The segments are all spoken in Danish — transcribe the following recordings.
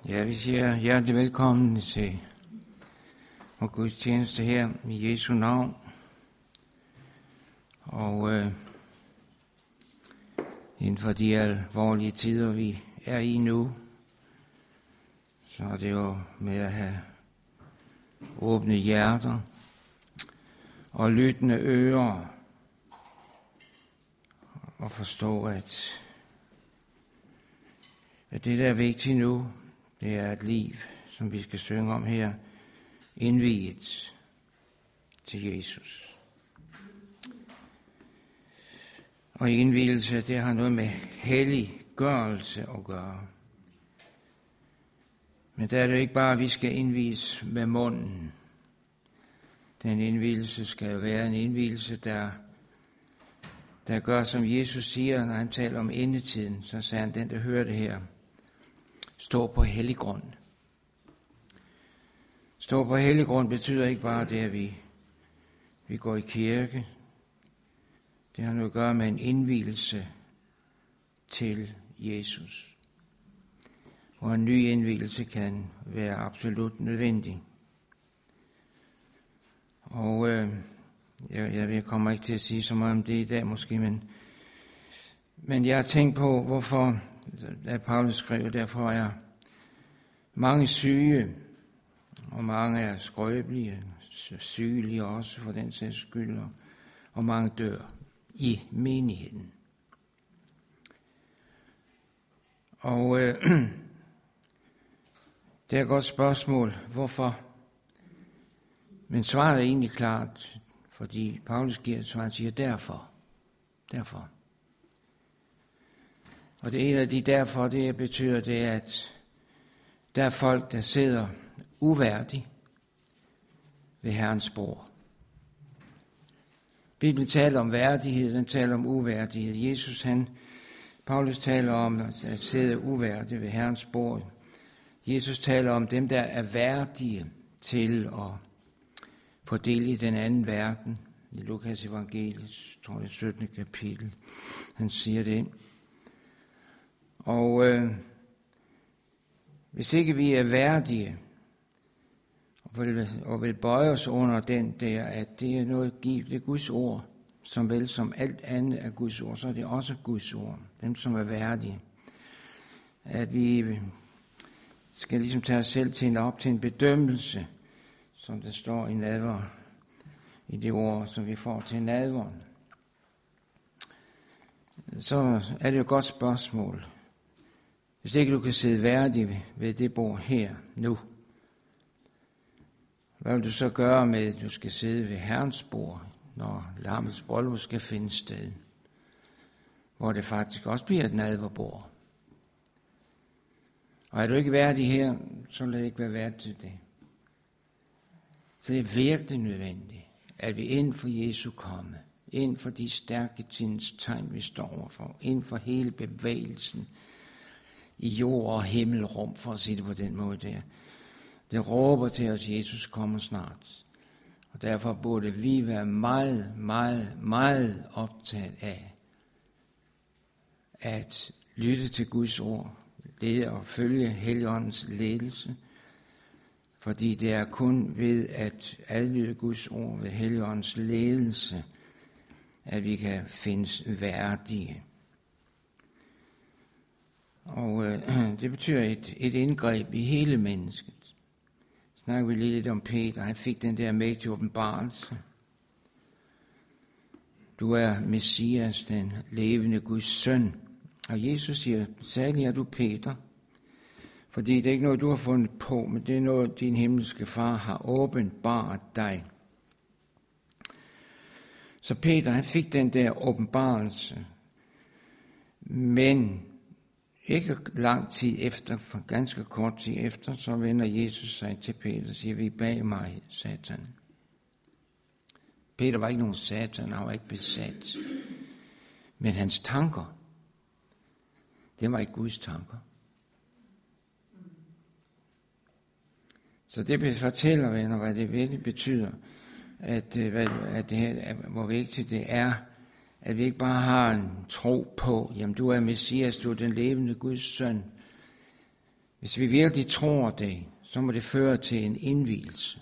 Ja, vi siger hjertelig velkommen til vores gudstjeneste her i Jesu navn. Og inden for de alvorlige tider, vi er i nu, så er det jo med at have åbne hjerter og lyttende ører og forstå, at det, der er vigtigt nu, det er et liv, som vi skal synge om her, indviet til Jesus. Og indvielse, det har noget med helliggørelse at gøre. Men der er det ikke bare, at vi skal indvies med munden. Den indvielse skal være en indvielse, der gør, som Jesus siger, når han taler om endetiden. Så sagde han, den der hører det her, stå på hellig grund. Stå på hellig grund betyder ikke bare det, at vi går i kirke. Det har noget at gøre med en indvielse til Jesus. Og en ny indvielse kan være absolut nødvendig. Og jeg kommer ikke til at sige så meget om det i dag måske, men jeg har tænkt på, hvorfor, da Paulus skrev, derfor er mange syge, og mange er skrøbelige, sygelige også for den sags skyld, og mange dør i menigheden. Og det er et godt spørgsmål, hvorfor? Men svaret er egentlig klart, fordi Paulus giver et svar, han siger derfor. Derfor. Og det ene af de derfor, det betyder det, at der er folk, der sidder uværdigt ved Herrens bord. Bibelen taler om værdighed, den taler om uværdighed. Paulus taler om at sidde uværdigt ved Herrens bord. Jesus taler om dem, der er værdige til at få del i den anden verden. I Lukas evangeliet, tror jeg, 17. kapitel, han siger det. Og hvis ikke vi er værdige, og vil bøje os under den der, at det er noget givet, det er Guds ord, som vel som alt andet er Guds ord, så er det også Guds ord, dem som er værdige. At vi skal ligesom tage os selv op til en bedømmelse, som der står i nadver, i det ord, som vi får til nadveren. Så er det jo et godt spørgsmål. Hvis ikke du kan sidde værdig ved det bord her, nu, hvad vil du så gøre med, at du skal sidde ved Herrens bord, når lammets bryllup skal finde sted, hvor det faktisk også bliver et nadverbord? Og er du ikke værdig her, så lad det ikke være værd til det. Så det er virkelig nødvendigt, at vi inden for Jesu komme, inden for de stærke tidens tegn, vi står overfor, inden for hele bevægelsen i jord og himmelrum, for at sige det på den måde der. Det råber til os, Jesus kommer snart. Og derfor burde vi være meget, meget, meget optaget af at lytte til Guds ord, lede og følge Helligåndens ledelse, fordi det er kun ved at adlyde Guds ord ved Helligåndens ledelse, at vi kan findes værdige. Og det betyder et indgreb i hele mennesket. Snakker vi lidt om Peter, han fik den der mægtige åbenbarelse. Du er Messias, den levende Guds søn. Og Jesus siger, særlig er du Peter, fordi det er ikke noget, du har fundet på, men det er noget, din himmelske far har åbenbart dig. Så Peter, han fik den der åbenbarelse, men ikke lang tid efter, for ganske kort tid efter, så vender Jesus sig til Peter og siger, vi bag mig, Satan. Peter var ikke nogen satan, han var ikke besat. Men hans tanker, det var ikke Guds tanker. Så det fortæller, venner, hvad det virkelig betyder, hvor vigtigt det er, at vi ikke bare har en tro på, jamen du er Messias, du er den levende Guds søn. Hvis vi virkelig tror det, så må det føre til en indvielse.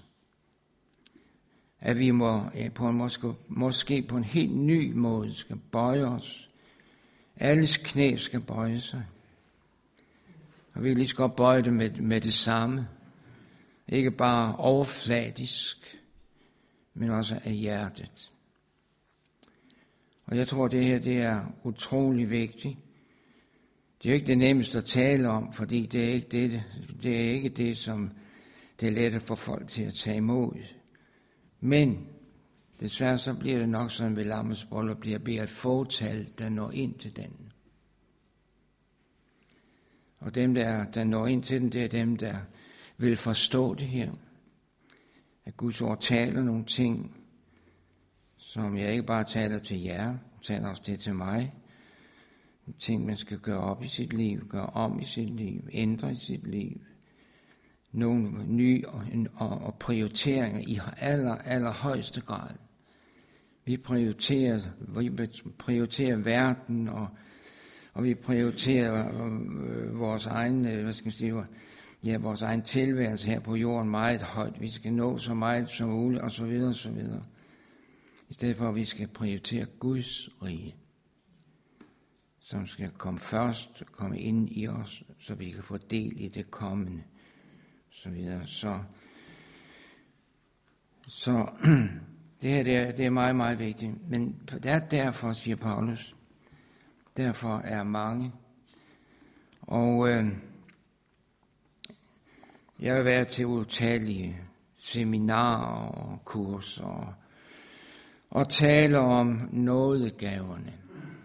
At vi måske på en helt ny måde skal bøje os. Alles knæ skal bøje sig. Og vi kan lige så godt bøje det med det samme. Ikke bare overfladisk, men også af hjertet. Og jeg tror, det her det er utrolig vigtigt. Det er jo ikke det nemmeste at tale om, fordi det er ikke det, som det er let at få folk til at tage imod. Men desværre så bliver det nok sådan ved lammets bryllup, bliver bare et fåtal, der når ind til den. Og dem, der når ind til den, det er dem, der vil forstå det her. At Guds ord taler nogle ting, som jeg ikke bare taler til jer, taler også det til mig. Ting, man skal gøre op i sit liv, gøre om i sit liv, ændre i sit liv. Nogle nye og prioriteringer i allerhøjeste grad. Vi prioriterer verden, og vi prioriterer vores egen, vores egen tilværelse her på jorden meget højt. Vi skal nå så meget som muligt, og så videre, og så videre. I stedet for, at vi skal prioritere Guds rige, som skal komme først, komme ind i os, så vi kan få del i det kommende, så videre. Så det her, det er meget, meget vigtigt. Men derfor, siger Paulus, derfor er mange. Og jeg vil være til utallige seminarer og kurser og tale om nådegaverne.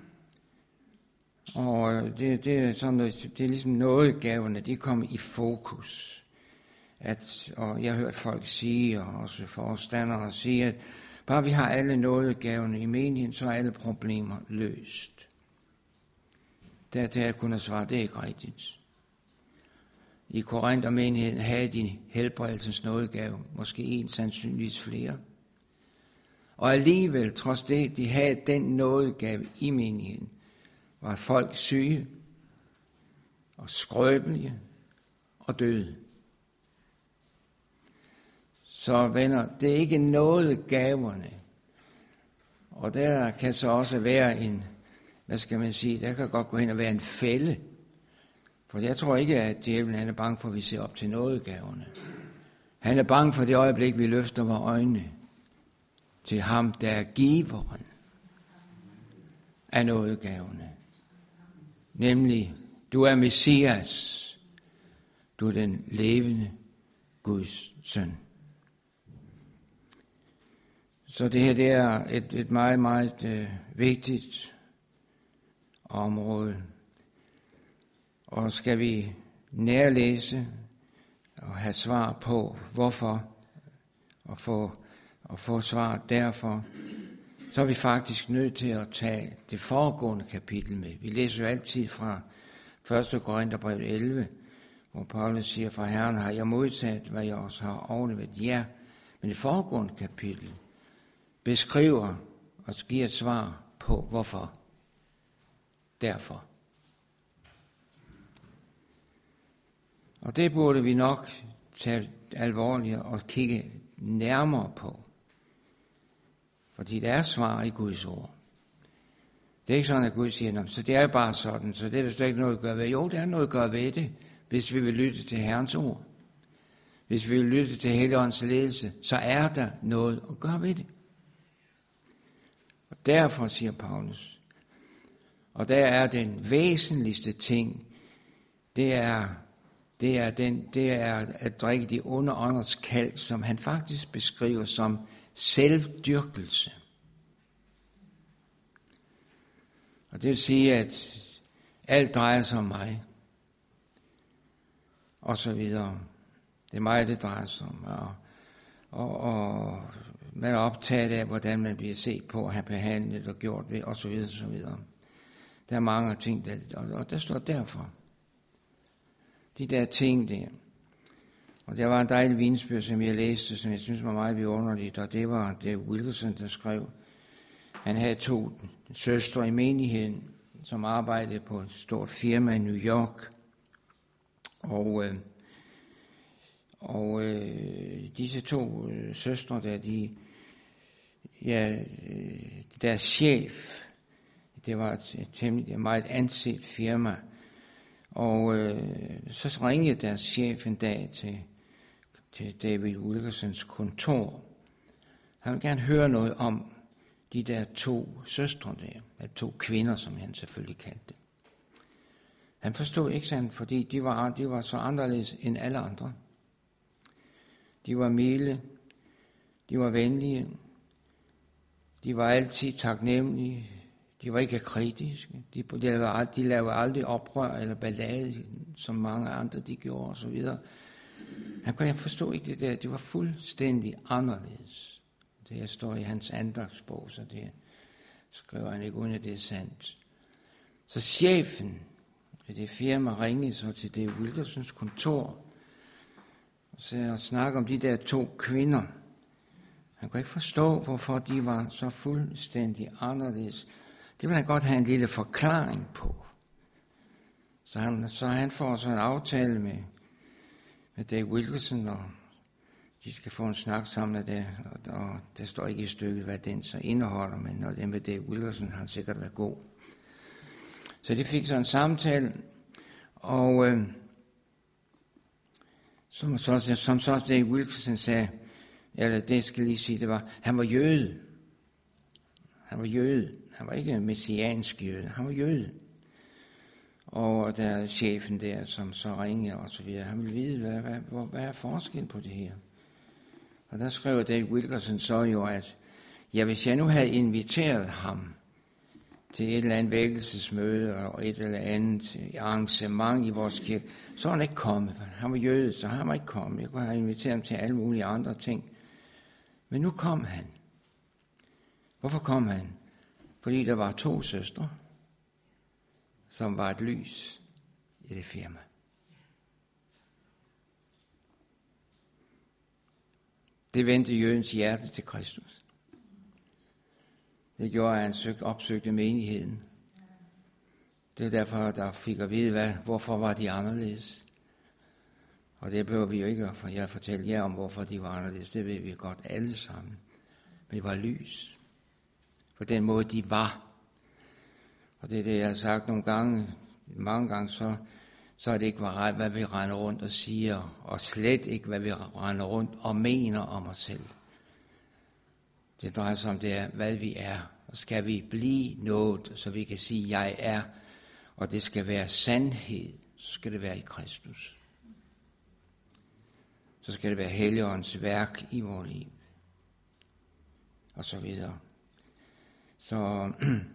Og det er sådan noget, det er ligesom nådegaverne, de kommer i fokus. Og jeg har hørt folk sige, og også forstandere sige, at bare vi har alle nådegaverne i menigheden, så er alle problemer løst. Dertil at kunne svare, det er ikke rigtigt. I Korinther-menigheden havde de helbredelsens nådegave, måske en, sandsynligvis flere. Og alligevel, trods det, de havde den nådegave i menigheden, var folk syge og skrøbelige og døde. Så venner, det er ikke nådegaverne. Og der kan så også være en, der kan godt gå hen og være en fælde. For jeg tror ikke, at djævlen er bange for, at vi ser op til nådegaverne. Han er bange for det øjeblik, vi løfter vores øjne til ham, der er giveren af nådegaverne. Nemlig, du er Messias. Du er den levende Guds søn. Så det her, det er et meget, meget vigtigt område. Og skal vi nærlæse og have svar på, hvorfor, og få svar derfor, så er vi faktisk nødt til at tage det foregående kapitel med. Vi læser jo altid fra 1. Korintherbrev 11, hvor Paulus siger, fra Herren har jeg modtaget, hvad jeg også har overlevet jer. Men det foregående kapitel beskriver og giver et svar på, hvorfor. Derfor. Og det burde vi nok tage alvorligt og kigge nærmere på. Fordi der er svar i Guds ord. Det er ikke sådan, at Gud siger, så det er bare sådan, så det er der slet ikke noget at gøre ved. Jo, der er noget at gøre ved det, hvis vi vil lytte til Herrens ord. Hvis vi vil lytte til Helligåndens ledelse, så er der noget at gøre ved det. Og derfor, siger Paulus, og der er den væsentligste ting, det er at drikke de onde ånders kalk, som han faktisk beskriver som selvdyrkelse. Og det vil sige, at alt drejer sig om mig, og så videre. Det er mig, det drejer sig om. Og man er optaget af, hvordan man bliver set på at have behandlet og gjort ved, og så videre, så videre. Der er mange ting, og der står derfor. De der ting der. Og der var en dejlig vidnesbyrd, som jeg læste, som jeg synes var meget vidunderligt, og det var det Wilson, der skrev. Han havde 2 søstre i menigheden, som arbejdede på et stort firma i New York. Og disse to søstre, deres chef, det var et meget anset firma, og så ringede deres chef en dag til David Wilkersons kontor. Han ville gerne høre noget om de der to søstre der, to kvinder, som han selvfølgelig kaldte det. Han forstod ikke sådan, fordi de var så anderledes end alle andre. De var milde, de var venlige, de var altid taknemmelige, de var ikke kritiske, de lavede aldrig oprør eller ballade, som mange andre de gjorde osv. Han kunne forstå ikke det der, de var fuldstændig anderledes. Det her står i hans andagtsbog, så det skriver han ikke uden at det er sandt. Så chefen af det firma ringede så til David Wilkersons kontor, og snakke om de der to kvinder. Han kunne ikke forstå, hvorfor de var så fuldstændig anderledes. Det ville han godt have en lille forklaring på. Så han får så en aftale med Dave Wilkerson, og de skal få en snak sammen af det, og der står ikke i stykket, hvad den så indeholder, men når det er med Dave Wilkerson, har han sikkert været god. Så de fik så en samtale, og som så Dave Wilkerson sagde, eller det skal lige sige, det var, han var jøde. Han var jøde. Han var ikke en messiansk jøde. Han var jøde. Og der er chefen der, som så ringede og så videre. Han ville vide, hvad er forskellen på det her? Og der skrev Dave Wilkerson så jo, at hvis jeg nu havde inviteret ham til et eller andet vækkelsesmøde og et eller andet arrangement i vores kirke, så er han ikke kommet. Han var jøde, så han var ikke kommet. Jeg kunne have inviteret ham til alle mulige andre ting. Men nu kom han. Hvorfor kom han? Fordi der var to søstre, som var et lys i det firma. Det vendte jødens hjerte til Kristus. Det gjorde, at han opsøgte menigheden. Det er derfor, der fik at vide, hvorfor var de anderledes. Og det behøver vi jo ikke, for jeg fortæller jer om, hvorfor de var anderledes. Det ved vi godt alle sammen. Men det var lys. På den måde, de var. Og det er det, jeg har sagt mange gange, så er det ikke, hvad vi render rundt og siger, og slet ikke, hvad vi render rundt og mener om os selv. Det drejer sig om, det er, hvad vi er. Og skal vi blive noget, så vi kan sige, jeg er, og det skal være sandhed, så skal det være i Kristus. Så skal det være Helligåndens værk i vores liv. Og så videre. Så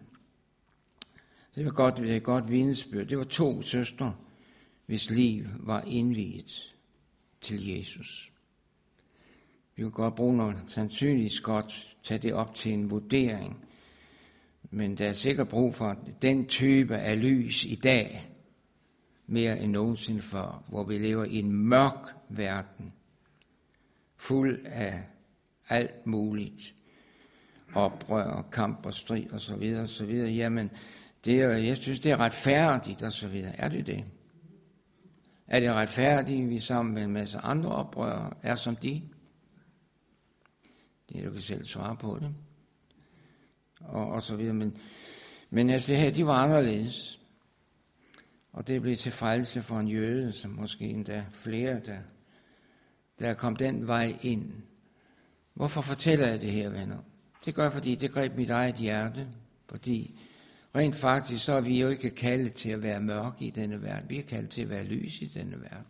det var et godt vidnesbyrd. Det var to søstre, hvis liv var indviet til Jesus. Vi kan godt bruge noget sandsynligvis godt, tage det op til en vurdering. Men der er sikkert brug for den type af lys i dag, mere end nogensinde før, hvor vi lever i en mørk verden, fuld af alt muligt, oprør og kamp og strid og så videre, og så videre. Jamen, jeg synes, det er retfærdigt og så videre. Er det det? Er det retfærdigt, vi sammen med en masse andre oprør er som de? Det du kan selv svare på det. Og så videre. Men altså det her, de var anderledes. Og det blev til frelse for en jøde, som måske endda flere, der kom den vej ind. Hvorfor fortæller jeg det her, venner? Det gør jeg, fordi det greb mit eget hjerte. Fordi rent faktisk, så er vi jo ikke kaldet til at være mørke i denne verden. Vi er kaldet til at være lys i denne verden.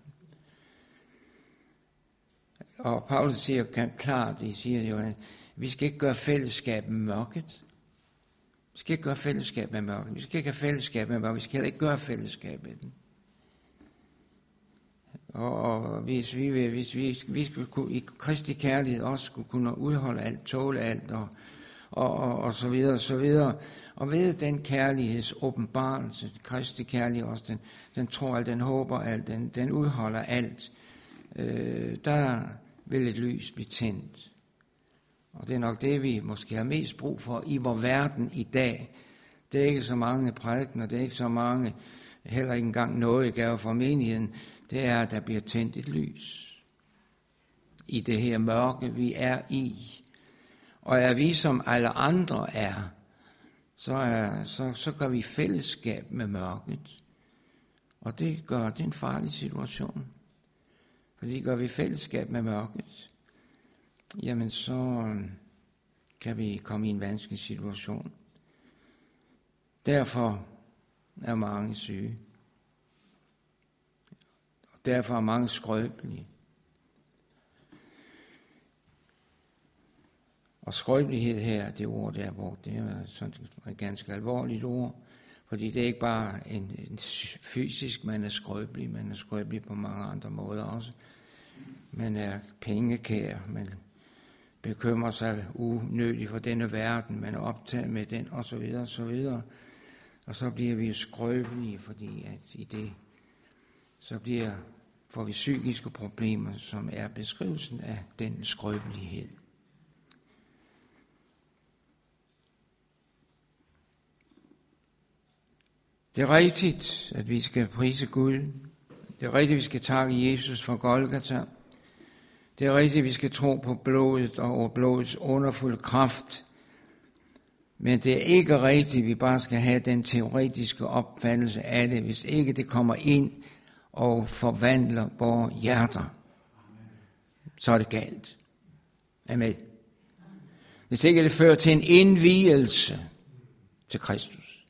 Og Paulus siger klart, de siger jo, at vi skal ikke gøre fællesskab med mørket. Vi skal ikke gøre fællesskab med mørket. Vi skal ikke have fællesskab med mørket. Vi skal heller ikke gøre fællesskab med den. Og hvis vi skulle, i Kristi kærlighed også skulle kunne udholde alt, tåle alt og så videre og så videre. Og ved den kærligheds åbenbarelse, Kristi kærlighed også, den tror alt, den håber alt, den udholder alt. Der vil et lys blive tændt. Og det er nok det, vi måske har mest brug for i vores verden i dag. Det er ikke så mange prædikener, det er ikke så mange, heller ikke engang nådegaver fra menigheden. det er, at der bliver tændt et lys i det her mørke, vi er i. Og er vi som alle andre er, så gør vi fællesskab med mørket. Og det er en farlig situation. Fordi gør vi fællesskab med mørket, jamen så kan vi komme i en vanskelig situation. Derfor er mange syge. Og derfor er mange skrøbelige. Og skrøbelighed her, det ord, der er brugt, det er sådan et ganske alvorligt ord. Fordi det er ikke bare en fysisk, man er skrøbelig på mange andre måder også. Man er pengekær, man bekymrer sig unødigt for denne verden, man er optaget med den, osv. osv. Og så bliver vi skrøbelige, fordi at i det, så får vi psykiske problemer, som er beskrivelsen af den skrøbelighed. Det er rigtigt, at vi skal prise Gud. Det er rigtigt, at vi skal takke Jesus for Golgata. Det er rigtigt, at vi skal tro på blodet og over blodets underfulde kraft. Men det er ikke rigtigt, at vi bare skal have den teoretiske opfattelse af det, hvis ikke det kommer ind og forvandler vores hjerter. Så er det galt. Amen. Hvis ikke det fører til en indvielse til Kristus,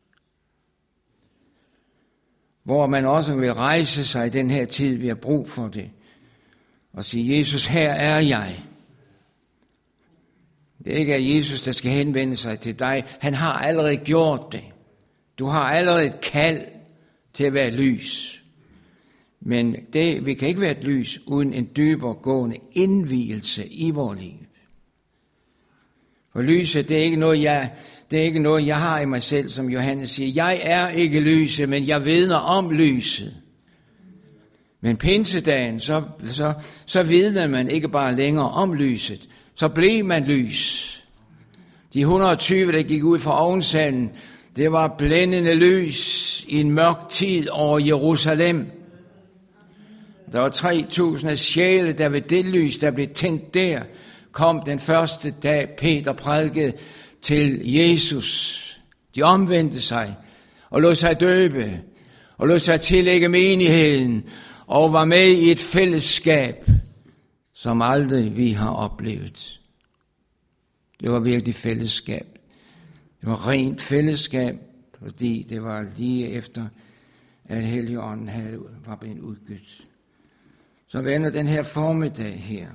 hvor man også vil rejse sig i den her tid, vi har brug for det, og sige, Jesus, her er jeg. Det er ikke at Jesus, der skal henvende sig til dig. Han har allerede gjort det. Du har allerede et kald til at være lys. Men vi kan ikke være et lys uden en dybere gående indvielse i vores liv. For lyset, det er ikke noget, jeg har i mig selv, som Johannes siger. Jeg er ikke lyset, men jeg vidner om lyset. Men pinsedagen, så vidner man ikke bare længere om lyset. Så blev man lys. De 120, der gik ud fra ovensalen, det var blændende lys i en mørk tid over Jerusalem. Der var 3.000 sjæle, der ved det lys, der blev tændt der, kom den første dag, Peter prædikede til Jesus. De omvendte sig og lod sig døbe og lod sig tillægge menigheden og var med i et fællesskab, som aldrig vi har oplevet. Det var virkelig fællesskab. Det var rent fællesskab, fordi det var lige efter, at Helligånden var blevet udgivet. Så vender den her formiddag her,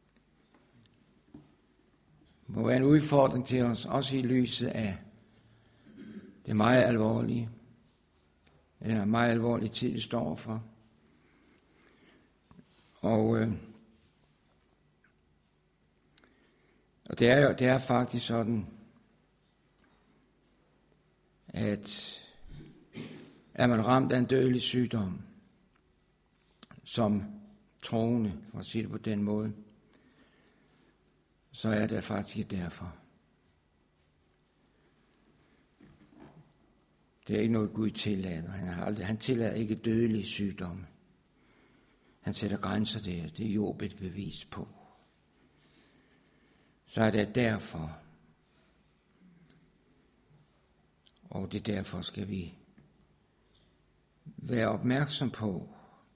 må være en udfordring til os, også i lyset af det meget alvorlige, eller meget alvorlige tid, vi står for. Og det er faktisk sådan, at er man ramt af en dødelig sygdom, som troende, for at sige det på den måde, så er det faktisk derfor. Det er ikke noget Gud tillader. Han tillader ikke dødelige sygdomme. Han sætter grænser der. Det er Job et bevis på. Så er det derfor. Og det derfor skal vi være opmærksom på.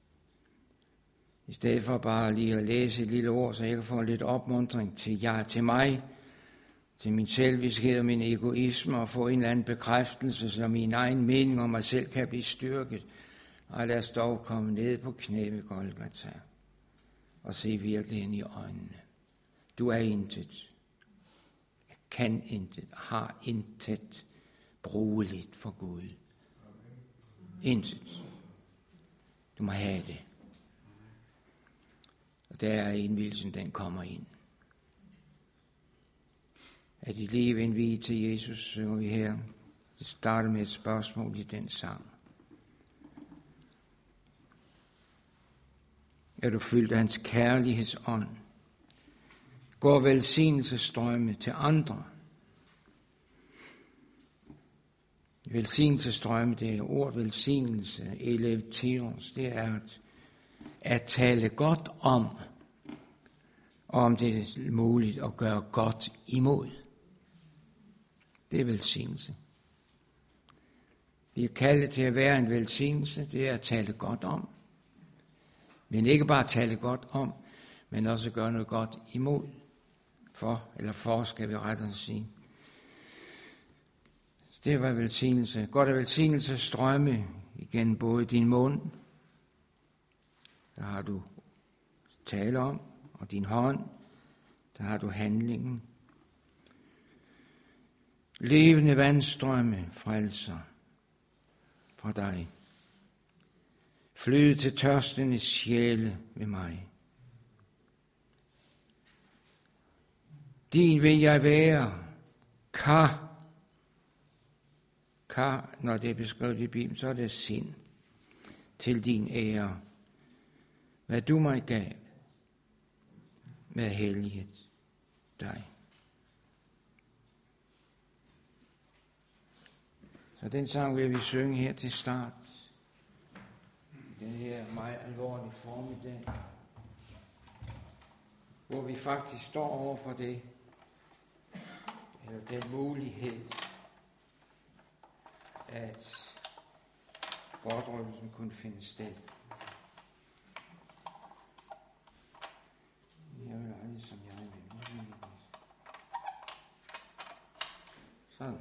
I stedet for bare lige at læse et lille ord, så jeg kan få lidt opmuntring til mig, til min selviskhed og min egoisme, og få en eller anden bekræftelse, så min egen mening om mig selv kan blive styrket. Og lad os dog komme ned på knæ ved Golgata og se virkeligheden i øjnene. Du er intet. Jeg kan intet. Har intet brugeligt for Gud. Intet. Du må have det. Og der er indvielsen, den kommer ind. Er dit liv indviet til Jesus, synger vi her. Det starter med et spørgsmål i den sang. Er du fyldt af hans kærlighedsånd? Går velsignelsesstrømme til andre? Velsignelsesstrømme, det er ordet velsignelse, eleveteros, det er at tale godt om, og om det er muligt at gøre godt imod. Det er velsignelse. Vi er kaldet til at være en velsignelse, det er at tale godt om. Men ikke bare tale godt om, men også gøre noget godt imod. For skal vi rettere sige. Det var velsignelse. Godt af velsignelse strømme igen både din mund, der har du tale om, og din hånd, der har du handlingen. Levende vandstrømme frelser fra dig. Flyde til tørstende sjæle ved mig. Din vil jeg være, når det er beskrevet i Bibelen, så er det sind til din ære. Hvad du mig gav, med hellighed dig. Så den sang vil vi synge her til start. Den her meget alvorlige formiddag, hvor vi faktisk står over for det, eller den mulighed, at bortrykkelsen kunne finde sted. Jeg vil aldrig som jeg vil. Sådan.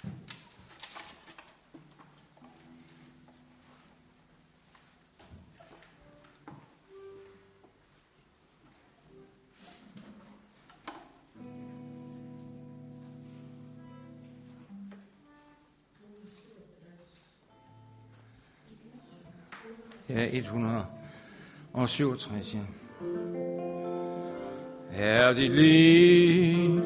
Ja, 167, ja. Er dit liv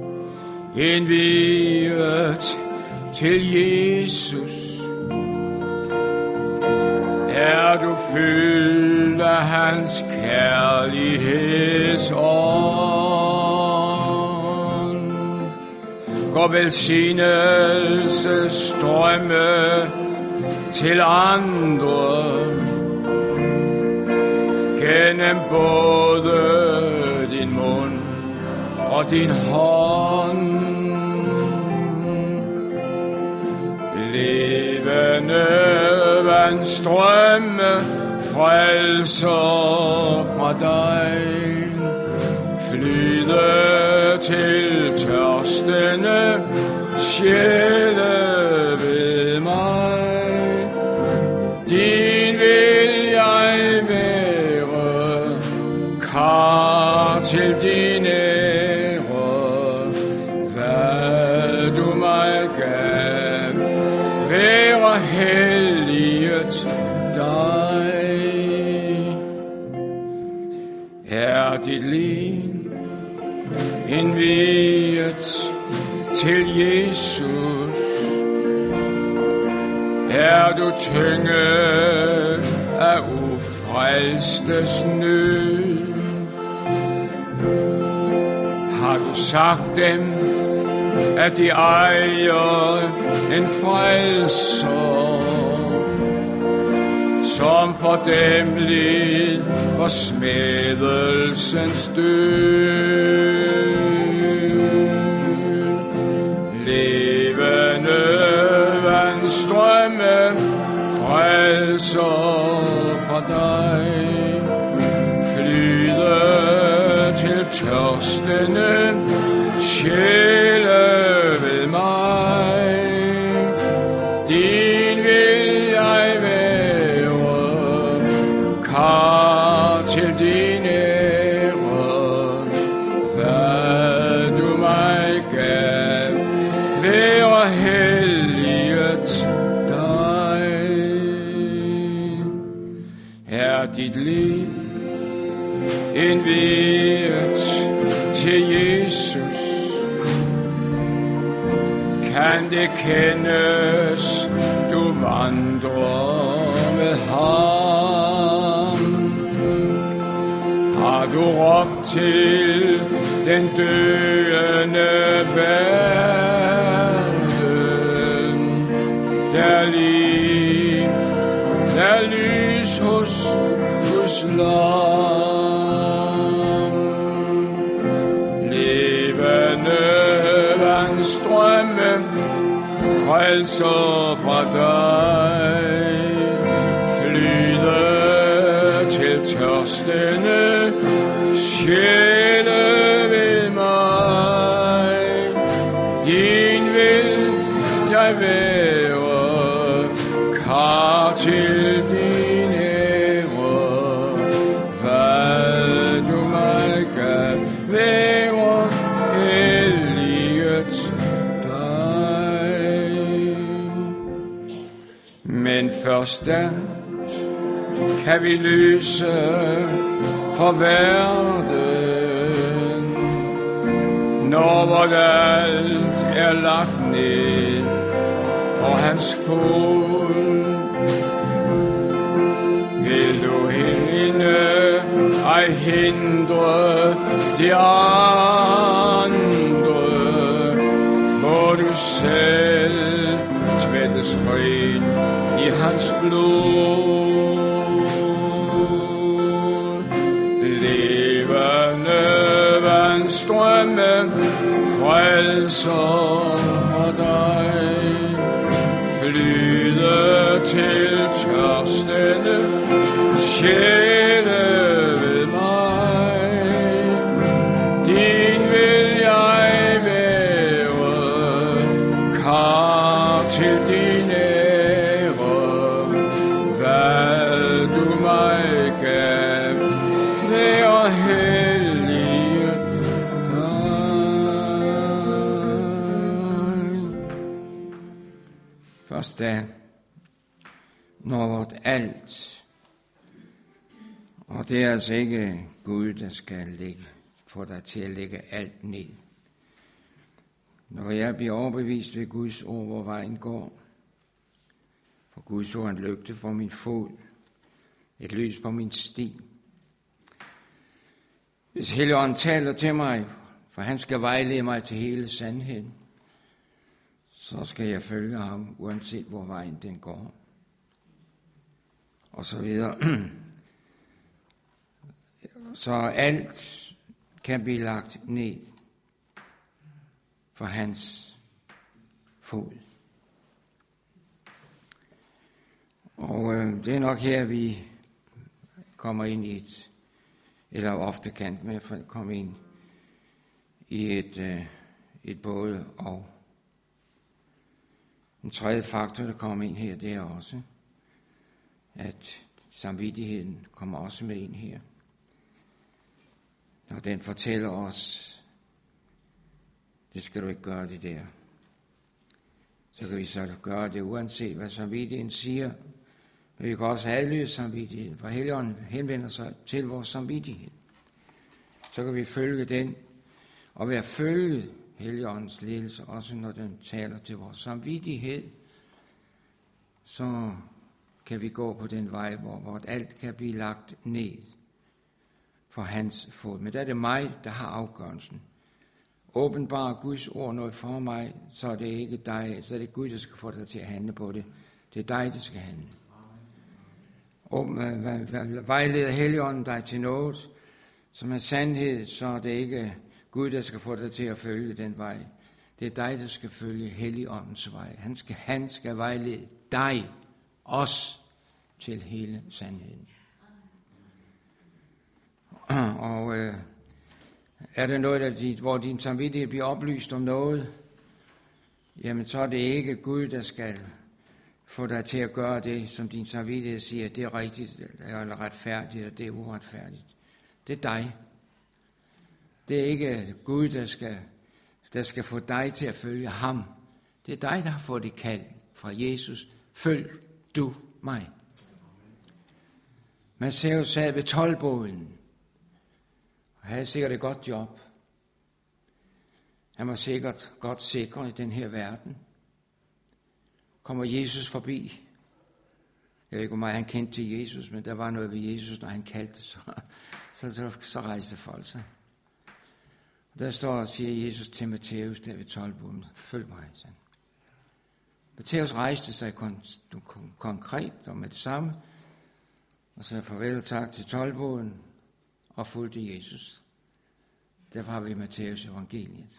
indviet til Jesus? Er du fyldt af hans kærlighedsånd? Går velsignelse strømme til andre, gennem både din mund og din hånd. Levende vandstrømme frelser fra dig. Flyde til tørstende sjæle ved mig. Din vil jeg være, kar til din ære. Hvad du mig gav, være helliget dig. Er dit liv indviet til Jesus? Er du tynget af ufrelstes nød? Har du sagt dem, at de ejer en frelser, som for dem lid for smedelsens død? Levende vandstrømme frelser fra dig. Flyde til tørstende sjæle ved mig. Din vil jeg være, kar til din ære. Hvad du mig gav, være helliget dig. Er dit liv indviet til Jesus? Kan det kendes, du vandrer med ham? Har du råbt til den døende verden? Der lys hos Guds lam. Levende vandstrømme frelser fra dig. Flyde til tørstende sjæle ved mig. Din vil jeg være, kar til din ære. Hvad du mig gav, være helliget dig. Men først da kan vi løse for verden, når vort alt er lagt ned for hans fod. Vil du hende ej hindre de andre, hvor du selv tvættes ren i hans blod. Strømme frelser for dig. Flyde til tørstende sjæle ved mig. Din vil jeg være, kar til din ære. Hvad du mig gav, være hellig. Først da, når vort alt, og det er altså ikke Gud, der skal få dig til at lægge alt ned. Når jeg bliver overbevist ved Guds ord, hvor vejen går, for Guds ord er en lygte for min fod, et lys på min sti. Hvis Helligånden taler til mig, for han skal vejlede mig til hele sandheden, så skal jeg følge ham, uanset hvor vejen den går. Og så videre. Så alt kan blive lagt ned for hans fod. Og det er nok her, vi kommer ind i eller ofte kan i hvert fald komme ind i et både og. En tredje faktor, der kommer ind her, det er også, at samvittigheden kommer også med ind her. Når den fortæller os, det skal du ikke gøre det der, så kan vi så gøre det uanset, hvad samvittigheden siger. Men vi kan også adlyde samvittigheden, for Helligånden henvender sig til vores samvittighed. Så kan vi følge den, og ved at følge Helligåndens ledelse, også når den taler til vores samvittighed, så kan vi gå på den vej, hvor alt kan blive lagt ned for hans fod. Men der er det mig, der har afgørelsen. Åbenbar Guds ord noget for mig, så er det ikke dig, så er det Gud, der skal få dig til at handle på det. Det er dig, der skal handle. Vejleder Helligånden dig til noget, som er sandhed, så er det ikke Gud, der skal få dig til at følge den vej. Det er dig, der skal følge Helligåndens vej. Han skal vejlede dig, os, til hele sandheden. Og er det noget, hvor din samvittighed bliver oplyst om noget, jamen så er det ikke Gud, der skal få dig til at gøre det, som din samvittighed siger, det er rigtigt, eller retfærdigt, og det er uretfærdigt. Det er dig. Det er ikke Gud, der skal få dig til at følge ham. Det er dig, der har fået det kald fra Jesus. Følg du mig. Matthæus sad ved toldboden og havde sikkert et godt job. Han var sikkert godt sikret i den her verden. Kommer Jesus forbi. Jeg ved ikke, hvor meget han kendte til Jesus, men der var noget ved Jesus, når han kaldte, så rejste folk sig. Og der står og siger Jesus til Matthæus der ved toldboden, følg mig, sagde han. Matthæus rejste sig konkret og med det samme, og så farvel og tak til toldboden og fulgte Jesus. Derfor har vi Matthæus evangeliet.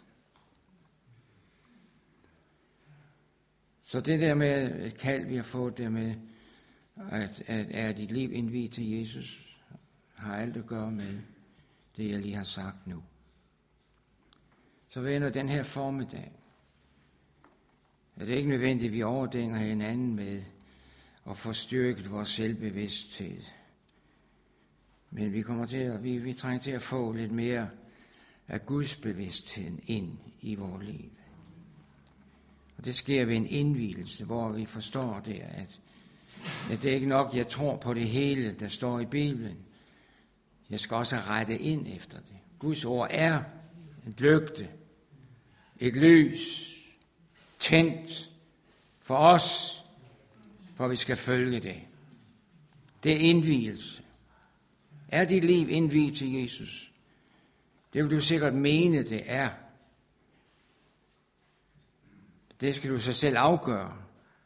Så det der med et kald, vi har fået der med, at er dit liv indviet til Jesus, har alt at gøre med det, jeg lige har sagt nu. Så venner, den her formiddag, er det ikke nødvendigt, at vi overdænger hinanden med at få styrket vores selvbevidsthed. Men vi kommer til at, vi trænger til at få lidt mere af Guds bevidstheden ind i vores liv. Og det sker ved en indvielse, hvor vi forstår det, at det er ikke nok, jeg tror på det hele, der står i Bibelen. Jeg skal også rette ind efter det. Guds ord er et lygte, et lys, tændt for os, for vi skal følge det. Det er indvielse. Er dit liv indviet til Jesus? Det vil du sikkert mene, det er. Det skal du så selv afgøre.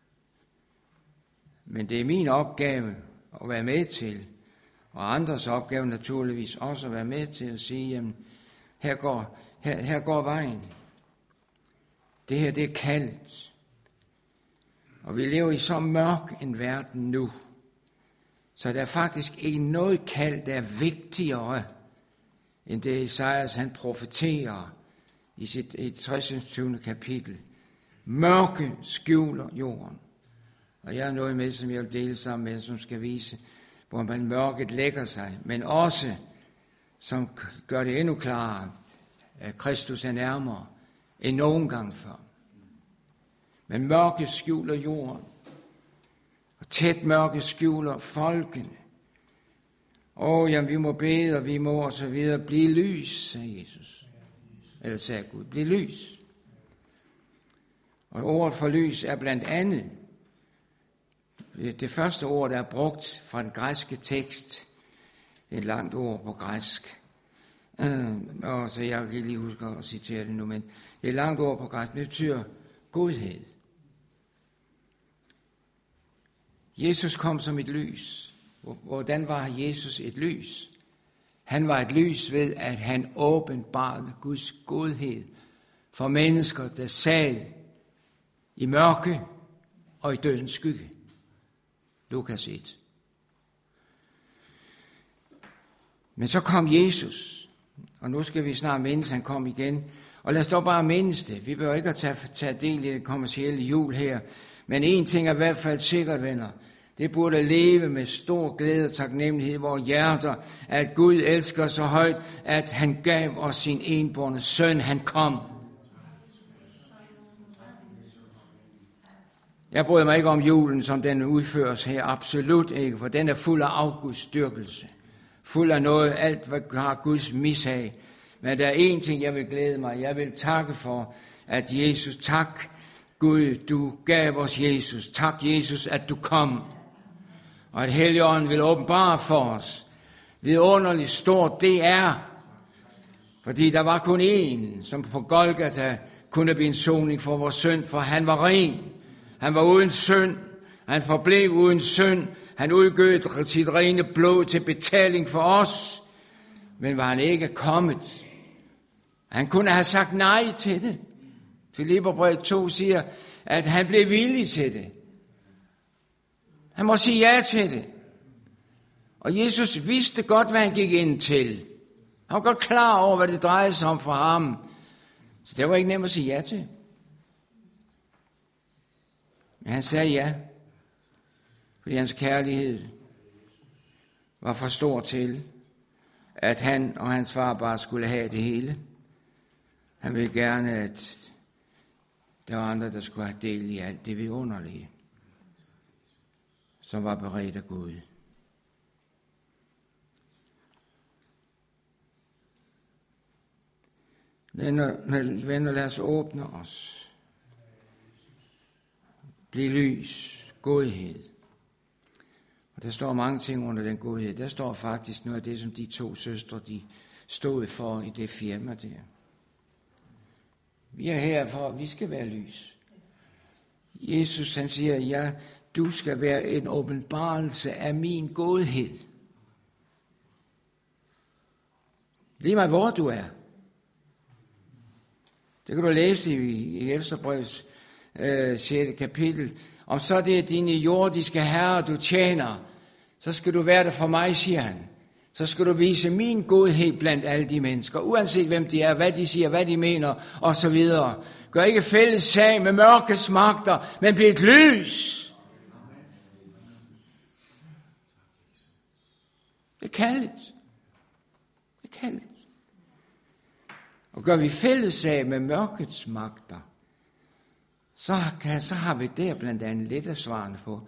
Men det er min opgave at være med til, og andres opgave naturligvis også at være med til at sige, jamen, her går vejen. Det her, det er kaldt. Og vi lever i så mørk en verden nu, så der er faktisk ikke noget kald, der er vigtigere, end det Esajas han profeterer i sit 23. kapitel. Mørke skjuler jorden. Og jeg har noget med, som jeg vil dele sammen med, som skal vise, hvor man mørket lægger sig, men også, som gør det endnu klarere, at Kristus er nærmere end nogen gang før. Men mørke skjuler jorden, og tæt mørke skjuler folkene. Jamen, vi må bede, og vi må og så videre blive lys, sagde Jesus. Eller sagde Gud, blive lys. Og ordet for lys er blandt andet det første ord, der er brugt fra den græske tekst. Det er et langt ord på græsk. Og så jeg kan ikke lige huske at citere det nu, men det er et langt ord på græsk. Det betyder godhed. Jesus kom som et lys. Hvordan var Jesus et lys? Han var et lys ved, at han åbenbarede Guds godhed for mennesker, der sad i mørke og i dødens skygge. Lukas 1. Men så kom Jesus, og nu skal vi snart mindes, han kom igen. Og lad os dog bare mindes det. Vi behøver ikke at tage del i det kommercielle jul her. Men en ting er i hvert fald sikkert, venner. Det burde leve med stor glæde og taknemmelighed i vores hjerter, at Gud elsker så højt, at han gav os sin enbårne søn. Han kom. Jeg bryder mig ikke om julen, som den udføres her. Absolut ikke, for den er fuld af afgudsdyrkelse. Fuld af noget, alt hvad har Guds mishag. Men der er én ting, jeg vil glæde mig. Jeg vil takke for, at Jesus, tak Gud, du gav os Jesus. Tak Jesus, at du kom. Og at Helligånden vil åbenbare for os. Vidunderligt stort det er. Fordi der var kun én, som på Golgata kunne blive en soning for vores synd, for han var ren. Han var uden synd. Han forblev uden synd. Han udgød sit rene blod til betaling for os. Men var han ikke kommet. Han kunne have sagt nej til det. Filipperbrevet 2 siger, at han blev villig til det. Han må sige ja til det. Og Jesus vidste godt, hvad han gik ind til. Han var godt klar over, hvad det drejede sig om for ham. Så det var ikke nemt at sige ja til. Men han sagde ja. Fordi hans kærlighed var for stor til, at han og hans far bare skulle have det hele. Han ville gerne, at der var andre, der skulle have del i alt det vidunderlige, som var beredt af Gud. Venner, lad os åbne os. Bliv lys, godhed. Og der står mange ting under den godhed. Der står faktisk noget af det, som de to søstre, de stod for i det firma der. Vi er her for, at vi skal være lys. Jesus, han siger, du skal være en åbenbarelse af min godhed. Lige meget hvor du er. Det kan du læse i Efeserbrevets 6. kapitel. Om så det er dine jordiske herrer, du tjener, så skal du være der for mig, siger han. Så skal du vise min godhed blandt alle de mennesker, uanset hvem de er, hvad de siger, hvad de mener, osv. Gør ikke fælles sag med mørkets magter, men bliv et lys. Det er kaldet. Det er kaldet. Og gør vi fælles sag med mørkets magter, så har vi der blandt andet lidt af svarene på.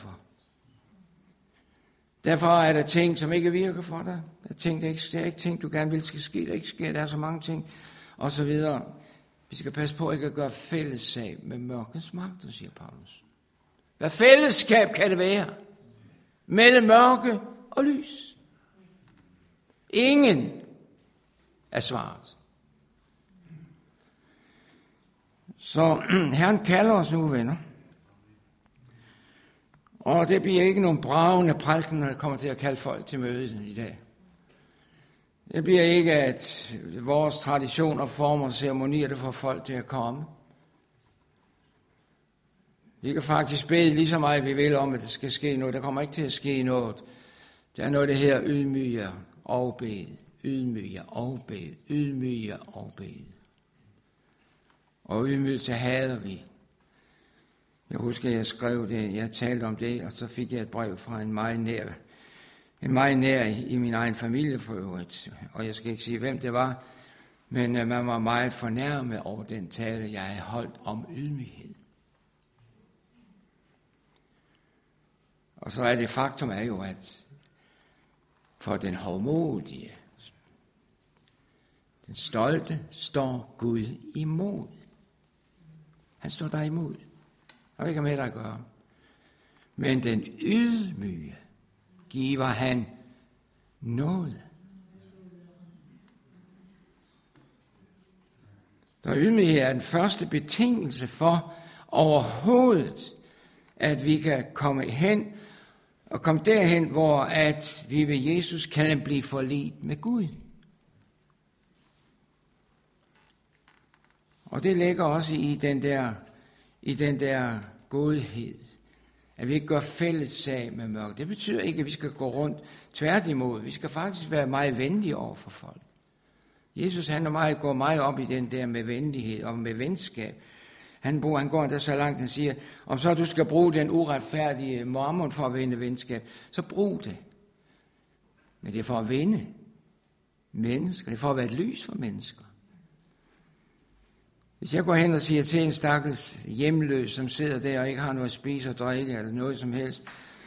Derfor er der ting, som ikke virker for dig. Der er ikke ting, du gerne vil skal ske. Der ikke sker. Der er så mange ting, og så videre. Vi skal passe på ikke at gøre fælles sag med mørkets magter, siger Paulus. Hvad fællesskab kan det være? Mellem mørke og lys. Ingen er svaret. Så Herren kalder os nu, venner. Og det bliver ikke nogen bragende prædiken, der kommer til at kalde folk til møde i dag. Det bliver ikke, at vores traditioner, former og ceremonier, det får folk til at komme. Vi kan faktisk bede lige så meget, vi vil om, at det skal ske noget. Der kommer ikke til at ske noget. Det er noget, det her ydmyge og bede. Ydmyge og bede. Ydmyge og bede. Og ydmygelse hader vi. Jeg husker, jeg skrev det, jeg talte om det, og så fik jeg et brev fra en meget nær i min egen familie for øvrigt. Og jeg skal ikke sige, hvem det var, men man var meget fornærmet over den tale, jeg havde holdt om ydmyghed. Og så er det faktum er jo, at for den hovmodige, den stolte, står Gud imod. Han står der imod. Og ikke med dig at gøre. Men den ydmyge giver han noget. Der ydmyghed er den første betingelse for overhovedet, at vi kan komme hen og komme derhen, hvor at vi ved Jesus kan blive forlidt med Gud. Og det ligger også i den der godhed, at vi ikke gør fælles sag med mørke. Det betyder ikke, at vi skal gå rundt tværtimod. Vi skal faktisk være meget venlige over for folk. Jesus går meget op i den der med venlighed og med venskab. Han går der så langt, han siger, om så du skal bruge den uretfærdige mammon for at vinde venskab, så brug det. Men det er for at vinde mennesker, det er for at være et lys for mennesker. Hvis jeg går hen og siger til en stakkels hjemløs, som sidder der og ikke har noget at spise og drikke eller noget som helst,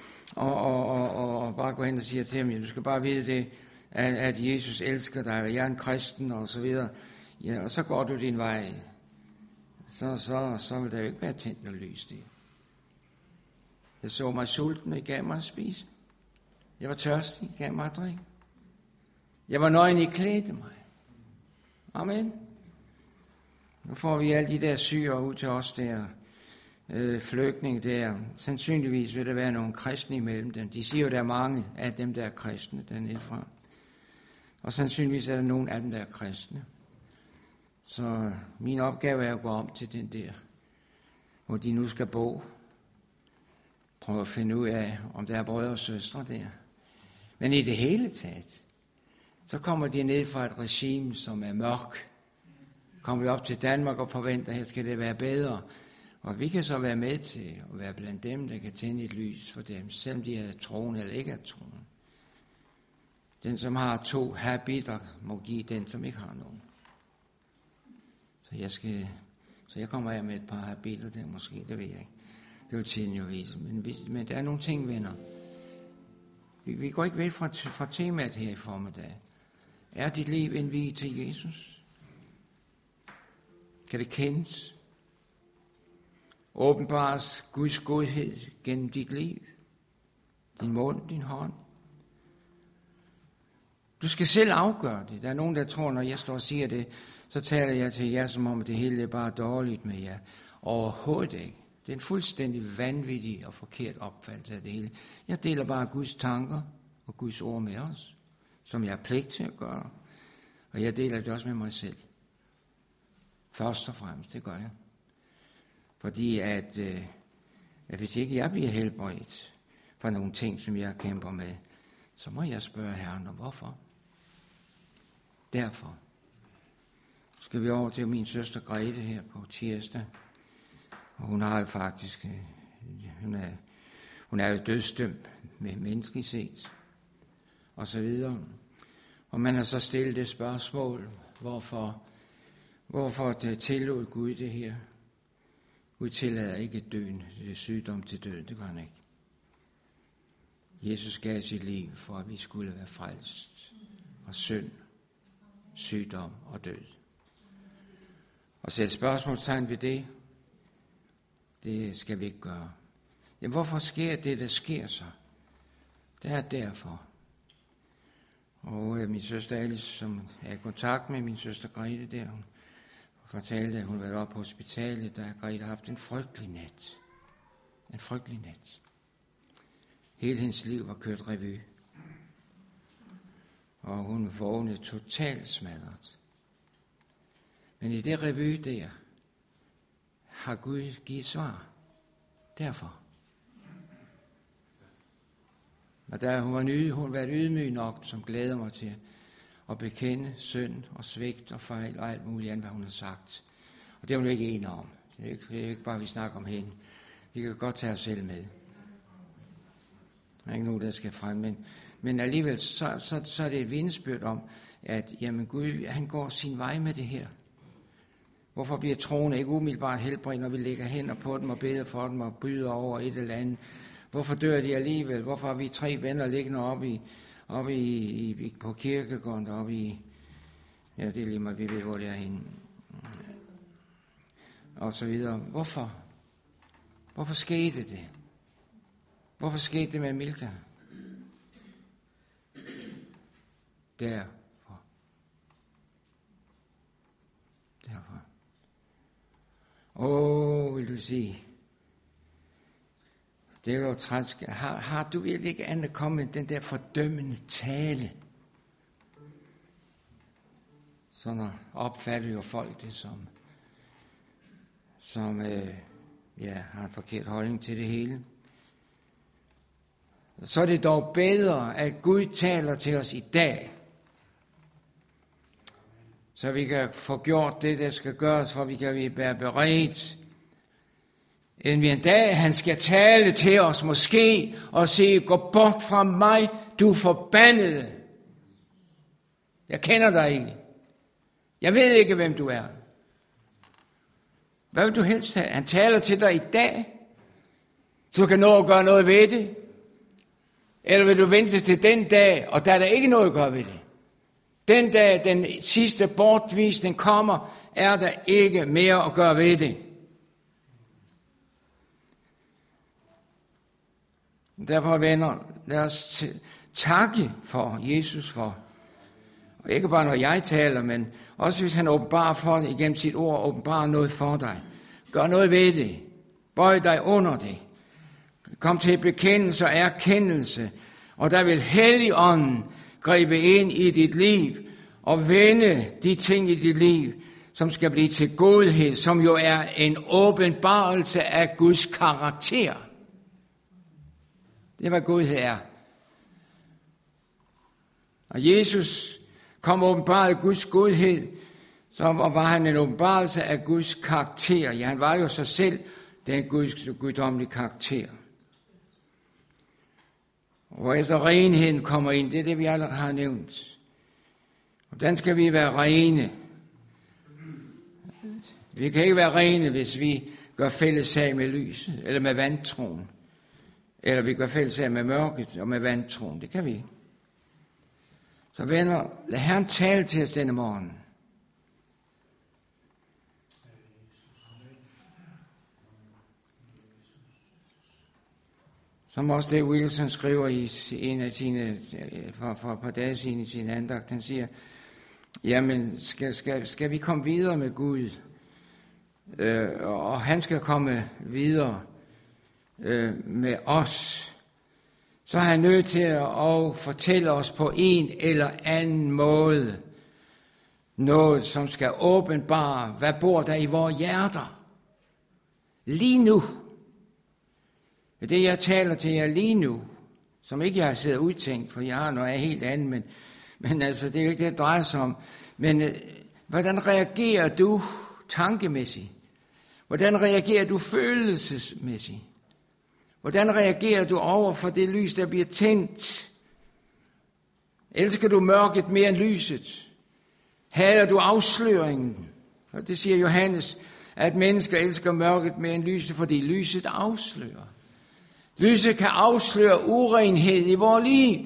og bare går hen og siger til ham, du skal bare vide det, at Jesus elsker dig, og jeg er en kristen og så videre, ja, og så går du din vej, så vil der jo ikke være tændt noget lys der. Jeg så mig sulten, og I gav mig at spise. Jeg var tørstig, I gav mig at drikke. Jeg var nøgen, I klædte mig. Amen. Nu får vi alle de der syre ud til os der, flygtninge der. Sandsynligvis vil der være nogle kristne imellem dem. De siger jo, der er mange af dem, der er kristne dernede fra. Og sandsynligvis er der nogen af dem, der er kristne. Så min opgave er at gå om til den der, hvor de nu skal bo. Prøve at finde ud af, om der er brødre og søstre der. Men i det hele taget, så kommer de ned fra et regime, som er mørk. Kommer vi op til Danmark og forventer, at her skal det være bedre. Og vi kan så være med til at være blandt dem, der kan tænde et lys for dem, selvom de er troende eller ikke er troende. Den, som har 2 habiter, må give den, som ikke har nogen. Så jeg kommer her med et par habiter der måske, det ved jeg ikke. Det vil tiden jo vise. Men der er nogle ting, venner. Vi går ikke væk fra temaet her i formiddag. Er dit liv indviet til Jesus? Kan det kendes? Åbenbares Guds godhed gennem dit liv? Din mund, din hånd? Du skal selv afgøre det. Der er nogen, der tror, når jeg står og siger det, så taler jeg til jer, som om det hele er bare dårligt med jer. Overhovedet ikke. Det er en fuldstændig vanvittig og forkert opfattelse af det hele. Jeg deler bare Guds tanker og Guds ord med os, som jeg har pligt til at gøre. Og jeg deler det også med mig selv. Først og fremmest, det gør jeg. Fordi at hvis ikke jeg bliver helbredt for nogle ting, som jeg kæmper med, så må jeg spørge Herren om hvorfor. Derfor skal vi over til min søster Grete her på tirsdag. Og hun har jo faktisk, hun er jo dødsdømt med menneskeligt set, og så videre. Og man har så stillet det spørgsmål, hvorfor det tillod Gud det her. Gud tillader ikke døden, det er sygdom til døden, det gør han ikke. Jesus gav sit liv for, at vi skulle være frelst fra synd, sygdom og død. Og sætte spørgsmålstegn ved det skal vi ikke gøre. Jamen, hvorfor sker det, der sker så? Det er derfor. Og min søster Alice, som er i kontakt med min søster Grete der, hun fortalte, at hun har været oppe på hospitalet, da Grete har haft en frygtelig nat. En frygtelig nat. Hele hendes liv var kørt revy. Og hun vågnede totalt smadret. Men i det revy der, har Gud givet svar. Derfor. Og da hun var været ydmyg nok, som glæder mig til at bekende synd og svigt og fejl og alt muligt andet, hvad hun har sagt. Og det er hun ikke enig om. Det er ikke bare, vi snakker om hende. Vi kan godt tage os selv med. Der er ikke nogen, der skal frem. Men alligevel, så er det et vidnesbyrd om, at jamen Gud, han går sin vej med det her. Hvorfor bliver troende ikke umiddelbart helbredt, når vi lægger hænder på dem og beder for dem og byder over et eller andet? Hvorfor dør de alligevel? Hvorfor har vi 3 venner liggende oppe på kirkegården, oppe i, ja, det er lige meget, vi ved, hvor det er henne, og så videre. Hvorfor? Hvorfor skete det? Hvorfor skete det med Milka? Derfor. Vil du sige, det er jo træt. Har du virkelig ikke andet at komme med den der fordømmende tale? Så opfatter jo folk det som har en forkert holdning til det hele. Så er det dog bedre, at Gud taler til os i dag, så vi kan få gjort det, der skal gøres, for vi kan være beredt. End vi en dag, han skal tale til os måske, og sige, gå bort fra mig, du forbandede. Jeg kender dig ikke. Jeg ved ikke, hvem du er. Hvad vil du helst have? Han taler til dig i dag, så du kan nå at gøre noget ved det. Eller vil du vente til den dag, og der er der ikke noget at gøre ved det. Den dag, den sidste bortvisning kommer, er der ikke mere at gøre ved det. Derfor, venner, lad os takke for Jesus for, og ikke bare når jeg taler, men også hvis han åbenbarer for dig, igennem sit ord, åbenbarer noget for dig. Gør noget ved det. Bøj dig under det. Kom til bekendelse og erkendelse, og der vil Helligånden gribe ind i dit liv og vende de ting i dit liv, som skal blive til godhed, som jo er en åbenbarelse af Guds karakter. Det er, hvad godhed er. Og Jesus kom åbenbart af Guds godhed, så var han en åbenbarelse af Guds karakter. Ja, han var jo sig selv den guddommelige karakter. Og efter renheden kommer ind, det er det, vi allerede har nævnt. Hvordan skal vi være rene? Vi kan ikke være rene, hvis vi gør fællessag med lyset, eller med vandtroen. Eller vi gør fællessag med mørket og med vandtroen. Det kan vi ikke. Så venner, lad Herren tale til os denne morgen. Som også det Wilson skriver i en af sine, for et par dage siden i sin andagt, han siger, jamen skal vi komme videre med Gud, og han skal komme videre med os, så er han nødt til at fortælle os på en eller anden måde noget, som skal åbenbare, hvad bor der i vores hjerter. Lige nu. Det jeg taler til jer lige nu, som ikke jeg har siddet udtænkt, for jeg har noget helt andet, men altså, det er jo ikke det, det drejer sig om. Men hvordan reagerer du tankemæssigt? Hvordan reagerer du følelsesmæssigt? Hvordan reagerer du over for det lys, der bliver tændt? Elsker du mørket mere end lyset? Hader du afsløringen? Og det siger Johannes, at mennesker elsker mørket mere end lyset, fordi lyset afslører. Lyset kan afsløre urenhed i vores liv.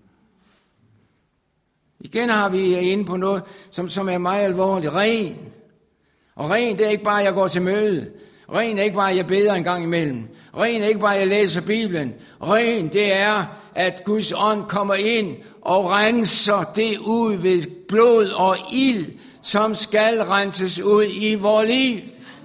Igen har vi inde på noget, som er meget alvorligt. Ren. Og ren, det er ikke bare, at jeg går til møde. Ren er ikke bare, at jeg beder en gang imellem. Ren er ikke bare, at jeg læser Bibelen. Ren, det er, at Guds ånd kommer ind og renser det ud ved blod og ild, som skal renses ud i vores liv.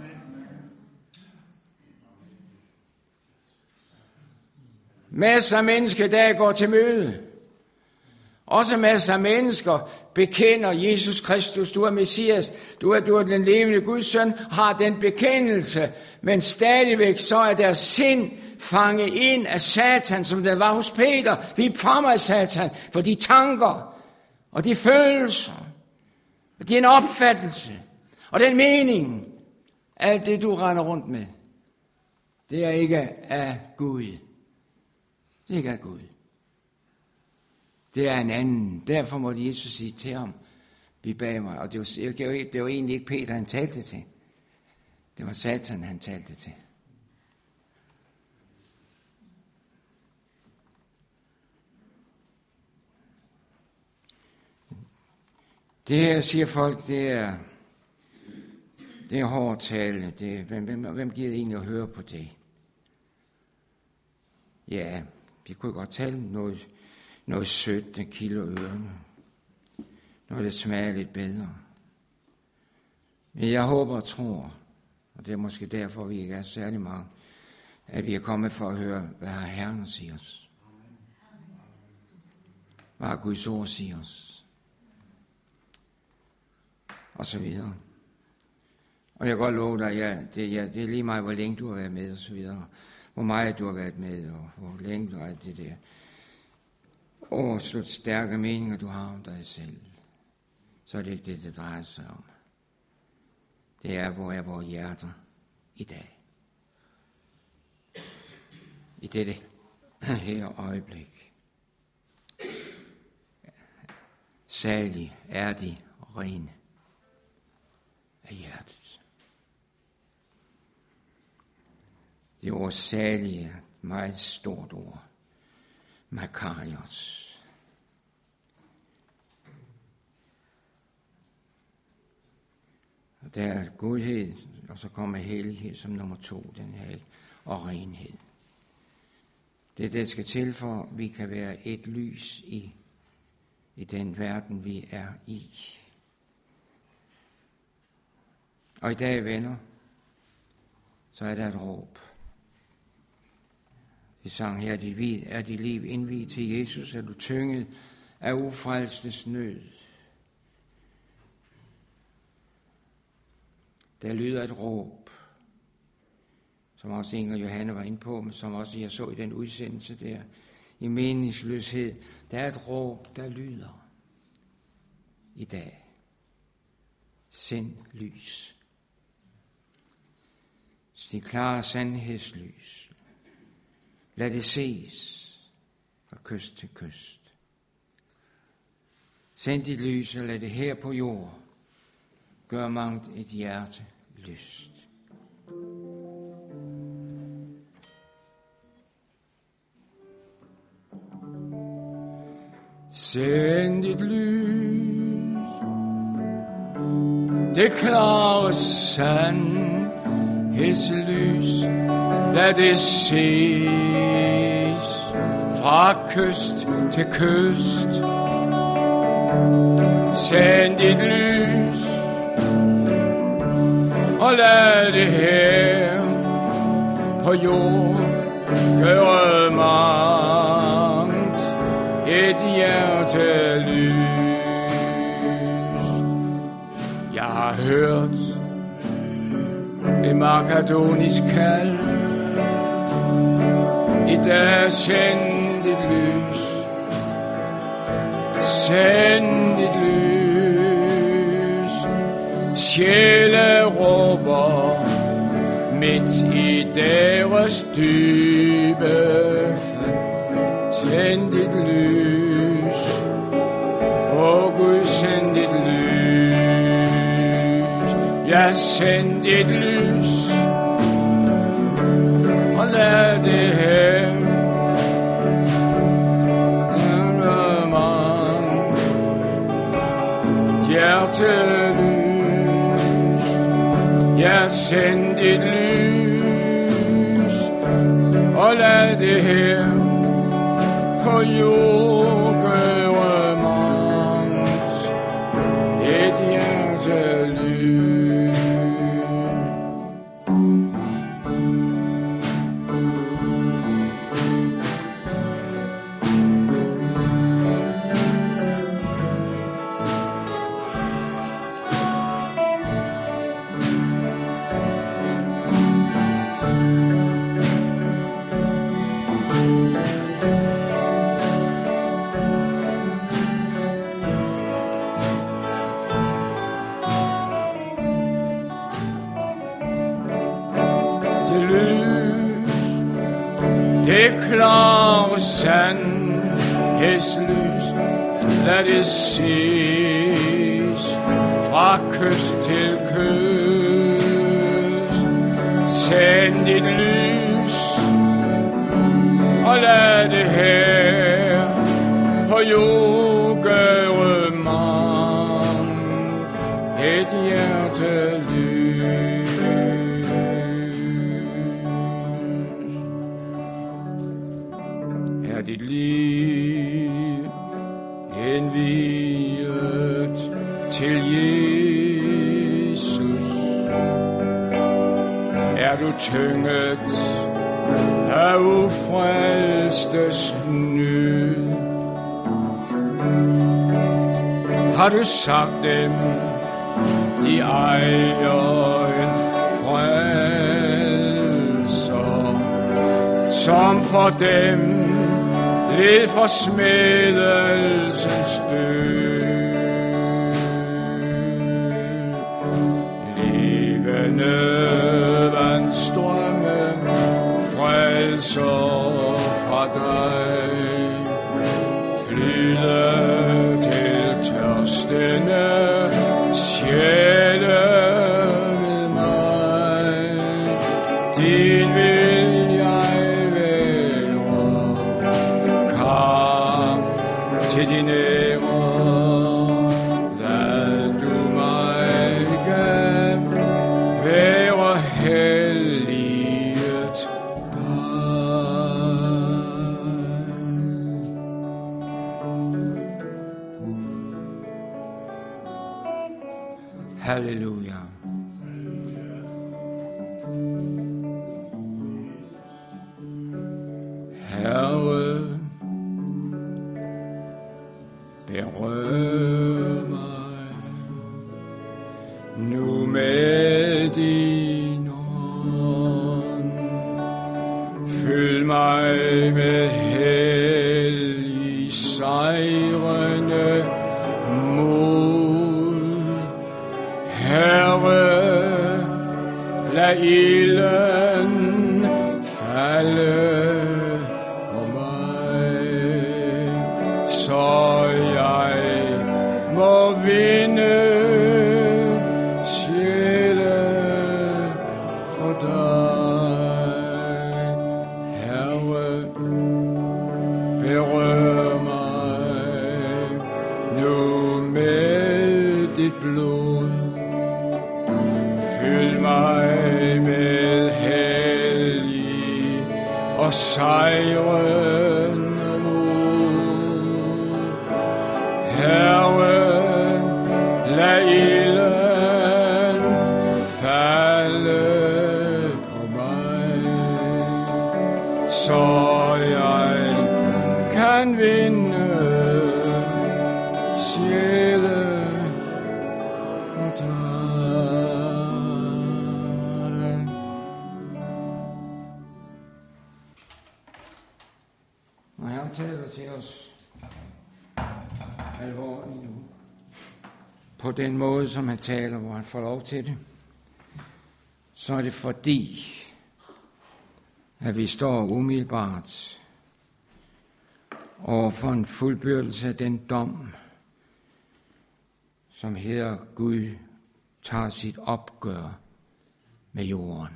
Masser af mennesker, der går til møde. Også masser af mennesker bekender Jesus Kristus, du er Messias, du er den levende Guds søn, har den bekendelse, men stadigvæk så er deres sind fanget ind af Satan, som det var hos Peter. Vi fremmer af Satan, for de tanker og de følelser, og det er en opfattelse, og den mening, alt det du render rundt med, det er ikke af Gud. Det er ikke af Gud. Det er en anden. Derfor måtte Jesus sige til ham, bliv bag mig. Og det var egentlig ikke Peter, han talte til. Det var Satan, han talte til. Det her, siger folk, det er hårdt tale. Hvem gider egentlig at høre på det? Ja, vi kunne godt tale noget sødt, der kilder ørerne. Noget, der smager lidt bedre. Men jeg håber og tror, og det er måske derfor, vi ikke er særlig mange, at vi er kommet for at høre, hvad har Herren at sige os? Hvad har Guds ord at sige os? Og så videre. Og jeg kan godt love dig, det er lige meget, hvor længe du har været med, og så videre. Hvor meget du har været med, og hvor længe du har det der. Så stærke meninger, du har om dig selv. Så er det ikke det drejer sig om. Det er, hvor er vores hjerter i dag. I dette her øjeblik. Salig er de rene af hjertet. Det ord salig er et meget stort ord. Makarios. Og der er godhed, og så kommer hellighed som nummer 2, den her, og renhed. Det er det, der skal til for, at vi kan være et lys i den verden, vi er i. Og i dag, venner, så er der et råb. Vi sang her, er dit liv indviet til Jesus, er du tynget af ufrelstes nød. Der lyder et råb, som også Inger og Johanne var inde på, men som også jeg så i den udsendelse der, i meningsløshed. Der er et råb, der lyder i dag. Send lys. Det klare sandhedslys. Lad det ses fra kyst til kyst. Send dit lys og lad det her på jord gør mangt et hjerte lyst. Send dit lys, det klare sandhedslys, lad det ses fra kyst til kyst. Send dit lys, og lad det her på jord gøre mangt et hjerte lyst. Jeg har hørt et makedonisk kald, i dag send et lys, send et lys. Sjæle råber midt i deres dybe fald. Tænd et lys, åh Gud, send et lys. Ja, send et lys, og lad det her hjertelys. Ja, send et lys, og lad det her på jord gøre mangt et hjertelys. Det klare sandhedslys, lad det ses fra kyst til kyst. Send dit lys, og lad det her på jord gøre mangt et hjertelys. Er dit liv indviet til Jesus? Er du tynget af ufrelstes nød? Har du sagt dem, de ejer en frelser, som for dem led for smedelsens død? Levende vandstrømme frelser fra dig, flyde til tørstende sjæle ved mig. Din vil jeg være, kom til din ære, lad du mig gav være helliget dig. Halleluja. Herre, berør mig nu med din ånd. Fyld mig med hellig sejrende mod. Herre, lad ilden falde på mig, så jeg må vinde sjæle for dig. Herre, berør mig nu med dit blod. Fyld mig med hellig og sejrende mod. Herre, lad ilden falde os alvorligt nu. På den måde, som han taler, hvor han får lov til det, så er det fordi, at vi står umiddelbart over for en fuldbyrdelse af den dom, som hedder Gud tager sit opgør med jorden.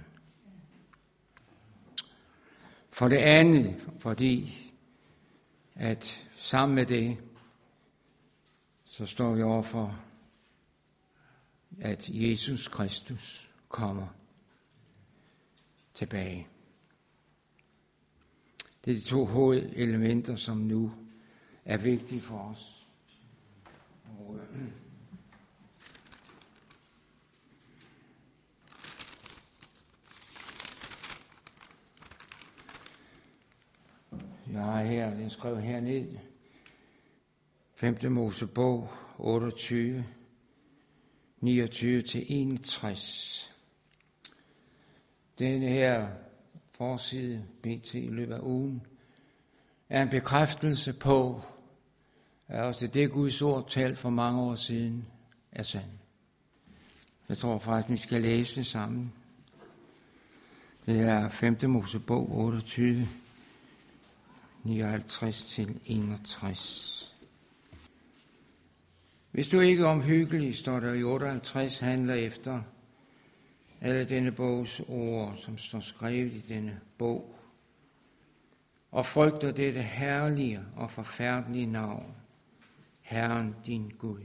For det andet, fordi at sammen med det, så står vi overfor, at Jesus Kristus kommer tilbage. Det er de to hovedelementer, som nu er vigtige for os. Jeg skrev herned, 5. Mosebog 28, 29-61. Denne her forside, BT i løbet af ugen, er en bekræftelse på, at også det Guds ord talt for mange år siden er sandt. Jeg tror faktisk, vi skal læse det sammen. Det er 5. Mosebog 28, 59-61. Hvis du ikke omhyggelig, står der i 58, handler efter alle denne bogs ord, som står skrevet i denne bog, og frygter dette herlige og forfærdelige navn, Herren din Gud,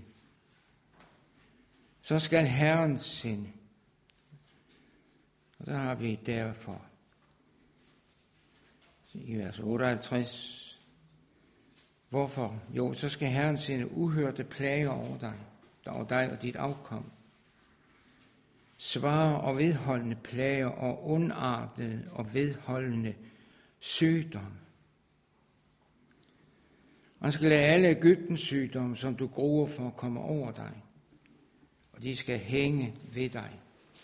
så skal Herren sende. Og der har vi derfor i vers 58. Hvorfor? Jo, så skal Herren sende uhørte plager over dig og dit afkom. Svare og vedholdende plager og ondartede og vedholdende sygdom. Man skal lade alle Egyptens sygdomme, som du gruer for, komme over dig, og de skal hænge ved dig.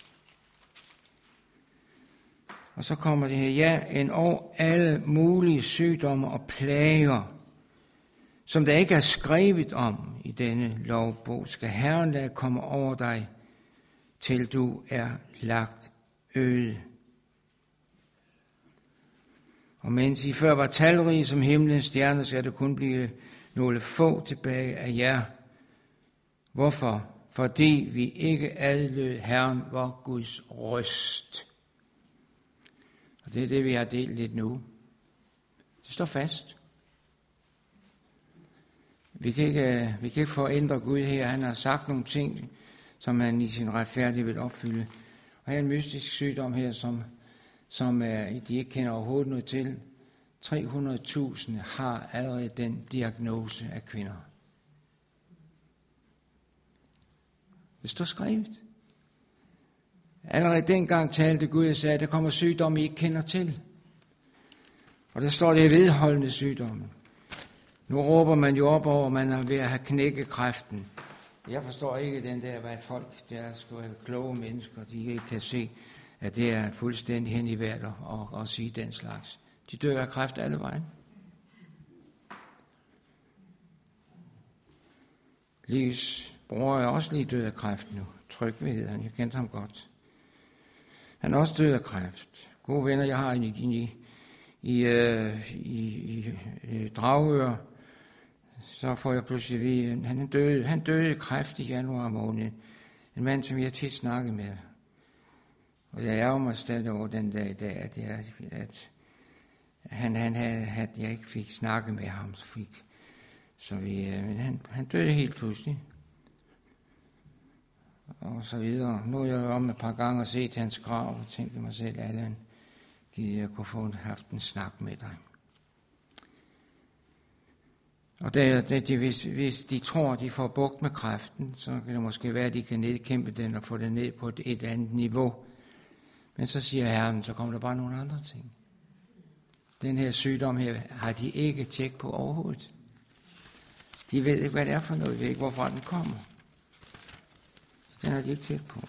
Og så kommer det her, ja, endog alle mulige sygdomme og plager, som der ikke er skrevet om i denne lovbog, skal Herren lade komme over dig, til du er lagt øde. Og mens I før var talrige som himlens stjerner, skal det kun blive nogle få tilbage af jer. Hvorfor? Fordi vi ikke adlød Herren vor Guds røst. Og det er det, vi har delt lidt nu. Det står fast. Vi kan ikke forændre Gud her. Han har sagt nogle ting, som han i sin retfærdighed vil opfylde. Og her er en mystisk sygdom her, som de ikke kender overhovedet noget til. 300.000 har allerede den diagnose af kvinder. Det står skrevet. Allerede dengang talte Gud og sagde, at der kommer sygdomme, I ikke kender til. Og der står det vedholdende sygdomme. Nu råber man jo op over, at man er ved at have knækket kræften. Jeg forstår ikke den der, hvad folk, der er sgu kloge mennesker, de ikke kan se, at det er fuldstændig hen i vejret at sige den slags. De dør af kræft alle vejen. Livs bror er også lige død af kræft nu. Trygve hedder han, jeg kendte ham godt. Han er også død af kræft. Gode venner, jeg har i Dragør, så får jeg pludselig at vide, han døde i kræft i januar måned. En mand, som jeg tit snakket med. Og jeg ærger mig stadig over den dag i dag, at jeg ikke fik snakket med ham. Men han døde helt pludselig. Og så videre. Nu er jeg om et par gange og set hans grav, og tænkte mig selv, Allan, gider jeg kunne få haft en snak med dig. Og hvis de tror, de får bugt med kræften, så kan det måske være, at de kan nedkæmpe den og få den ned på et andet niveau. Men så siger Herren, så kommer der bare nogle andre ting. Den her sygdom her har de ikke tjekket på overhovedet. De ved ikke, hvad det er for noget, de ved ikke, hvorfor den kommer. Den har de ikke tjekket på.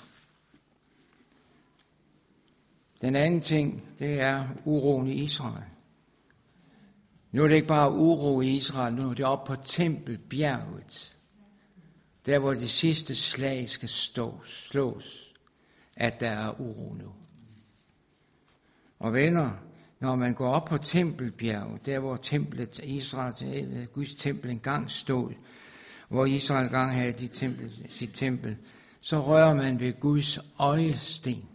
Den anden ting, det er uroen i Israel. Nu er det ikke bare uro i Israel, nu er det oppe på Tempelbjerget. Der hvor det sidste slag skal slås, at der er uro nu. Og venner, når man går op på Tempelbjerget, der hvor templet, Guds tempel engang stod, hvor Israel engang havde sit tempel, så rører man ved Guds øjesten.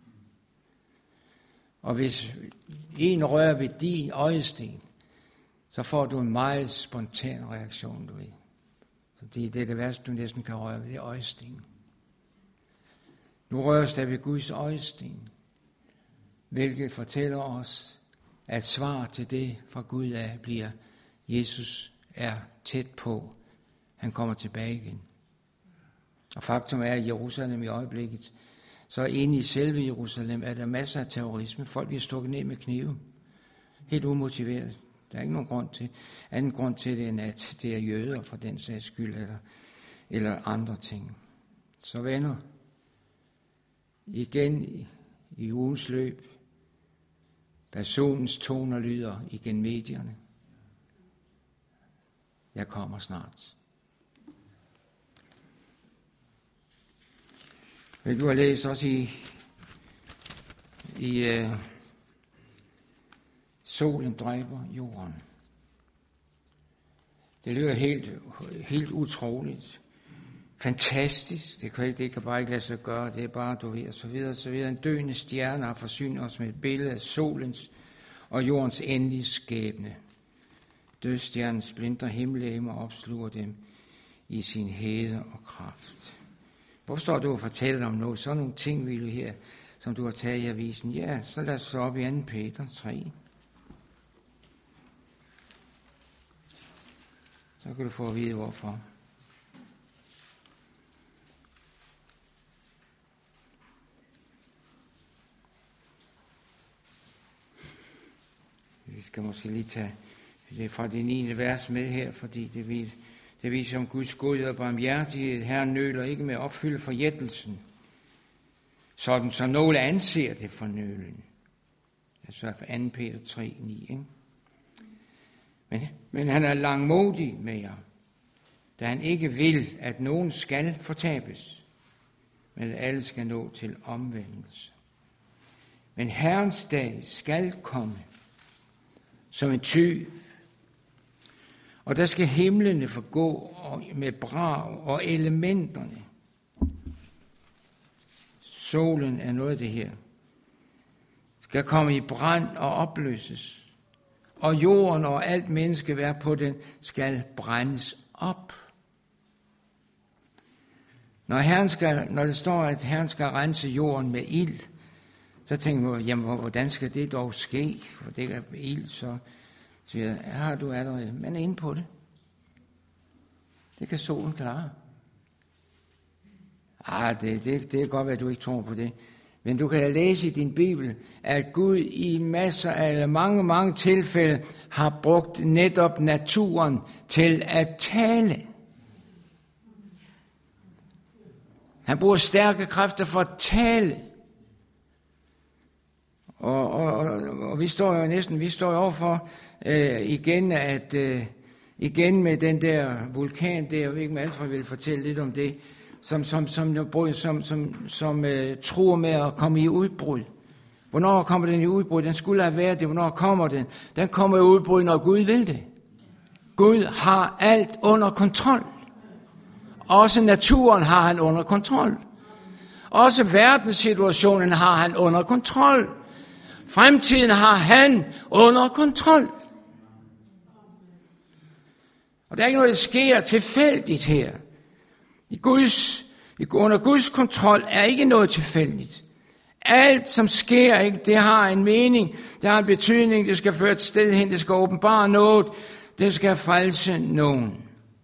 Og hvis en rører ved din øjesten, så får du en meget spontan reaktion, du ved. Så det er det værste, du næsten kan røre ved, det øjesten. Nu røres der ved Guds øjesten, hvilket fortæller os, at svar til det fra Gud af bliver, Jesus er tæt på. Han kommer tilbage igen. Og faktum er, at Jerusalem i øjeblikket, så inde i selve Jerusalem er der masser af terrorisme. Folk bliver stukket ned med knive. Helt umotiveret. Der er ikke nogen anden grund til det, end at det er jøder for den sags skyld, eller andre ting. Så venner, igen i ugens løb, personens toner lyder igen medierne. Jeg kommer snart. Du har læst også i solen dræber jorden. Det lyder helt utroligt. Fantastisk. Det kan bare ikke lade sig gøre. Det er bare, du ved, og så videre, så videre. En døende stjerne har forsynet os med et billede af solens og jordens endelige skæbne. Dødsstjernen splinter himmellegemer og opsluger dem i sin hede og kraft. Hvorfor står du og fortæller om noget? Sådan nogle ting, vil du her, som du har taget i avisen. Ja, så lad os så op i 2. Peter 3. Så kan du få at vide, hvorfor. Vi skal måske lige tage det fra det 9. vers med her, fordi det viser om Guds godhed og barmhjertighed. Herren nøler ikke med at opfylde forjættelsen, sådan som nogle anser det for nølen. Altså for 2. Peter 3, 9. Ikke? Men han er langmodig med jer, da han ikke vil, at nogen skal fortabes, men at alle skal nå til omvendelse. Men Herrens dag skal komme som en tyv, og der skal himlene forgå med brag og elementerne. Solen er noget af det her. Skal komme i brand og opløses. Og jorden og alt menneskeværk på den skal brændes op. Når det står, at Herren skal rense jorden med ild, så tænker man, jamen hvordan skal det dog ske? For det er ild, så siger jeg, har du allerede, man er inde på det. Det kan solen klare. Det kan godt være, at du ikke tror på det. Men du kan læse i din Bibel, at Gud i mange tilfælde har brugt netop naturen til at tale. Han bruger stærke kræfter for at tale. Og vi står jo overfor igen med den der vulkan der, jeg ved ikke, om Alfred vil fortælle lidt om det, som truer med at komme i udbrud. Hvornår kommer den i udbrud? Den skulle have været det. Hvornår kommer den? Den kommer i udbrud, når Gud vil det. Gud har alt under kontrol. Også naturen har han under kontrol. Også verdenssituationen har han under kontrol. Fremtiden har han under kontrol. Og der er ikke noget, der sker tilfældigt her. Under Guds kontrol er ikke noget tilfældigt. Alt, som sker, ikke, det har en mening, det har en betydning, det skal føre et sted hen, det skal åbenbare noget, det skal frelse nogen.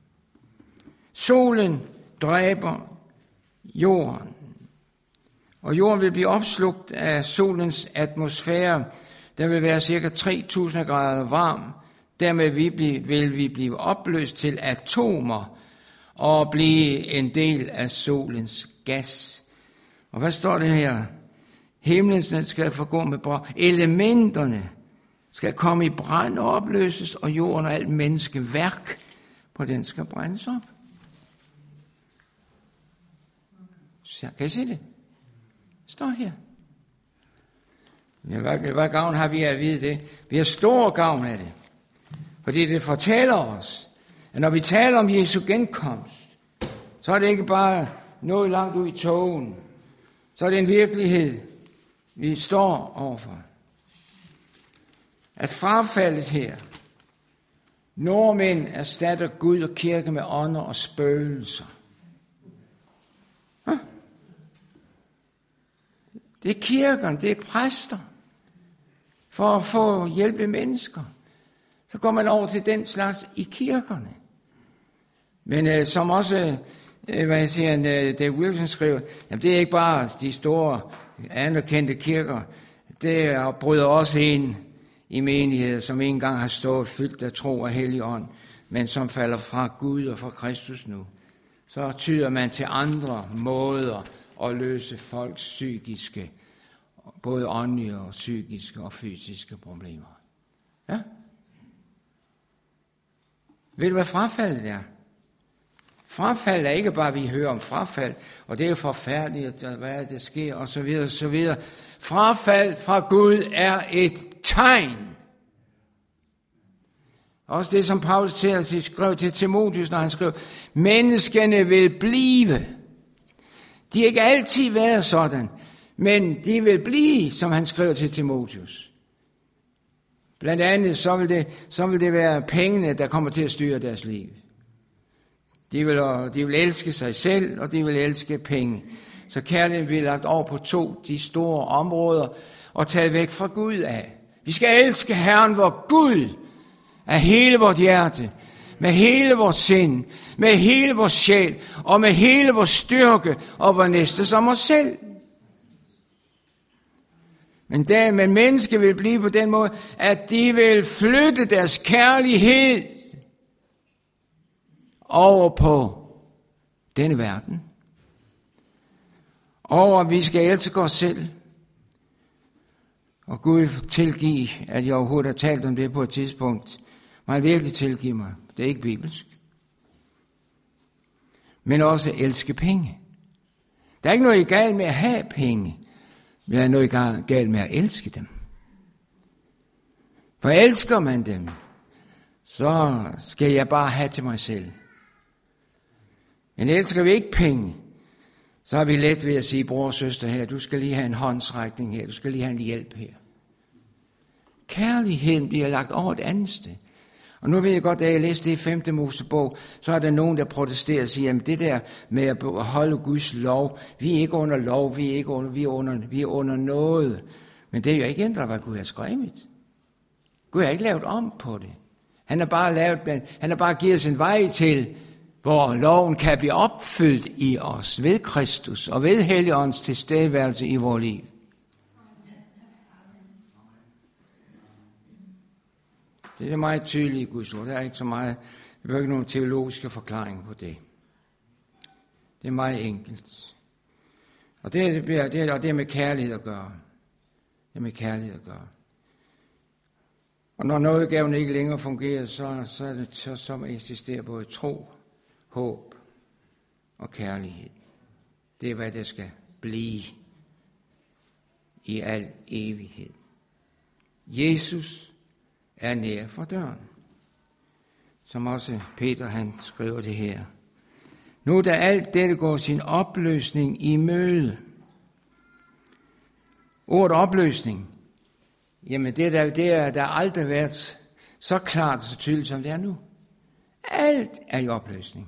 Solen dræber jorden, og jorden vil blive opslugt af solens atmosfære. Der vil være cirka 3000 grader varm. Dermed vil vi blive opløst til atomer og blive en del af solens gas. Og hvad står det her? Himlen skal forgå med brag. Elementerne skal komme i brand og opløses, og jorden og alt menneskeværk på den skal brændes op. Så, kan I se det? Står her. Hvad gavn har vi af at vide det? Vi har stor gavn af det. Fordi det fortæller os, at når vi taler om Jesu genkomst, så er det ikke bare noget langt ud i togen. Så er det en virkelighed, vi står overfor. At frafaldet her, nordmænd erstatter Gud og kirke med ånder og spøgelser. Det er kirkerne, det er præster. For at få hjælpe mennesker. Så går man over til den slags i kirkerne. Men som også, Dave Wilson skriver, jamen det er ikke bare de store anerkendte kirker. Det bryder også ind i menigheder, som ikke engang har stået fyldt af tro og hellig ånd, men som falder fra Gud og fra Kristus nu. Så tyder man til andre måder at løse folks psykiske, både åndelige og psykiske og fysiske problemer. Ja? Ved du, hvad frafaldet er? Frafald er ikke bare, vi hører om frafald, og det er forfærdeligt, og hvad der sker, og så videre, og så videre. Frafald fra Gud er et tegn. Også det, som Paulus skrev til Timotheus, når han skrev, menneskene vil blive. De har ikke altid været sådan, men de vil blive, som han skrev til Timotheus. Blandt andet så vil det være pengene, der kommer til at styre deres liv. De vil elske sig selv, og de vil elske penge. Så kærligheden bliver lagt over på de store områder, og taget væk fra Gud af. Vi skal elske Herren, vor Gud, af hele vort hjerte, med hele vores sind, med hele vores sjæl, og med hele vores styrke, og vor næste som os selv. Men mennesker vil blive på den måde, at de vil flytte deres kærlighed over på denne verden. Over, vi skal elske os selv. Og Gud tilgive, at jeg overhovedet har talt om det på et tidspunkt. Må han virkelig tilgive mig. Det er ikke bibelsk. Men også elske penge. Der er ikke noget galt med at have penge. Men der er noget galt med at elske dem. For elsker man dem, så skal jeg bare have til mig selv. Men elsker vi ikke penge, så har vi let ved at sige, bror og søster her, du skal lige have en håndsrækning her, du skal lige have en hjælp her. Kærligheden bliver lagt over et andet sted. Og nu ved jeg godt, da jeg læste det i 5. Mosebog, så er der nogen, der protesterer og siger, at det der med at holde Guds lov, vi er ikke under lov, vi er under noget. Men det er jo ikke ændret, hvad Gud har skrevet. Gud har ikke lavet om på det. Han har bare givet os en vej til, hvor loven kan blive opfyldt i os ved Kristus og ved Helligåndens tilstedeværelse i vores liv. Det er meget tydeligt i Guds ord. Der er ikke så meget, vi behøver ikke nogen teologiske forklaring på det. Det er meget enkelt. Og det er med kærlighed at gøre. Det er med kærlighed at gøre. Og når nådegaven ikke længere fungerer, så eksisterer både tro, håb og kærlighed. Det er, hvad det skal blive i al evighed. Jesus er nær for døren. Som også Peter han skriver det her. Nu da alt dette går sin opløsning i møde. Ordet opløsning, jamen det der aldrig været så klart og så tydeligt som det er nu. Alt er i opløsning.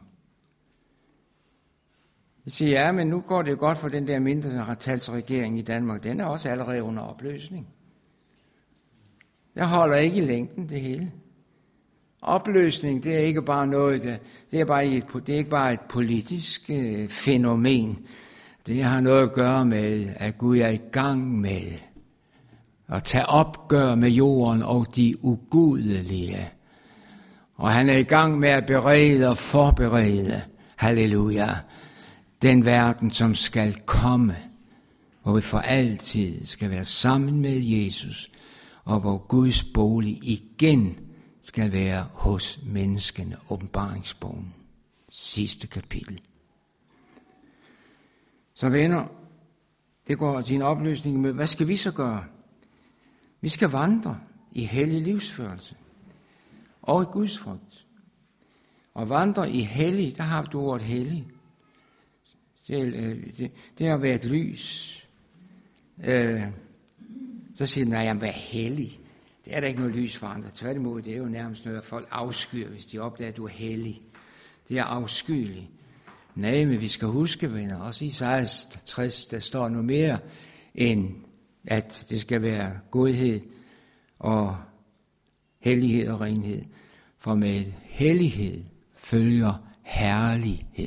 Vi siger, ja, men nu går det jo godt for den der mindretalsregering i Danmark. Den er også allerede under opløsning. Der holder ikke i længden det hele. Opløsning, det er ikke bare noget, det er ikke bare et politisk fænomen. Det har noget at gøre med, at Gud er i gang med at tage opgør med jorden og de ugudelige. Og han er i gang med at berede og forberede, halleluja, den verden, som skal komme, hvor vi for altid skal være sammen med Jesus og hvor Guds bolig igen skal være hos menneskene. Åbenbaringsbogen, sidste kapitel. Så venner, det går til en opløsning med, hvad skal vi så gøre? Vi skal vandre i hellig livsførelse og i Guds frygt. Og vandre i hellig, der har du ordet hellig. Det har været lys. Så siger den, at være hellig. Det er der ikke noget lys for andre. Tværtimod, det er jo nærmest noget, at folk afskyr, hvis de opdager, at du er hellig. Det er afskyeligt. Nej, men vi skal huske, venner, også i 60, der står noget mere, end at det skal være godhed og hellighed og renhed. For med hellighed følger herlighed.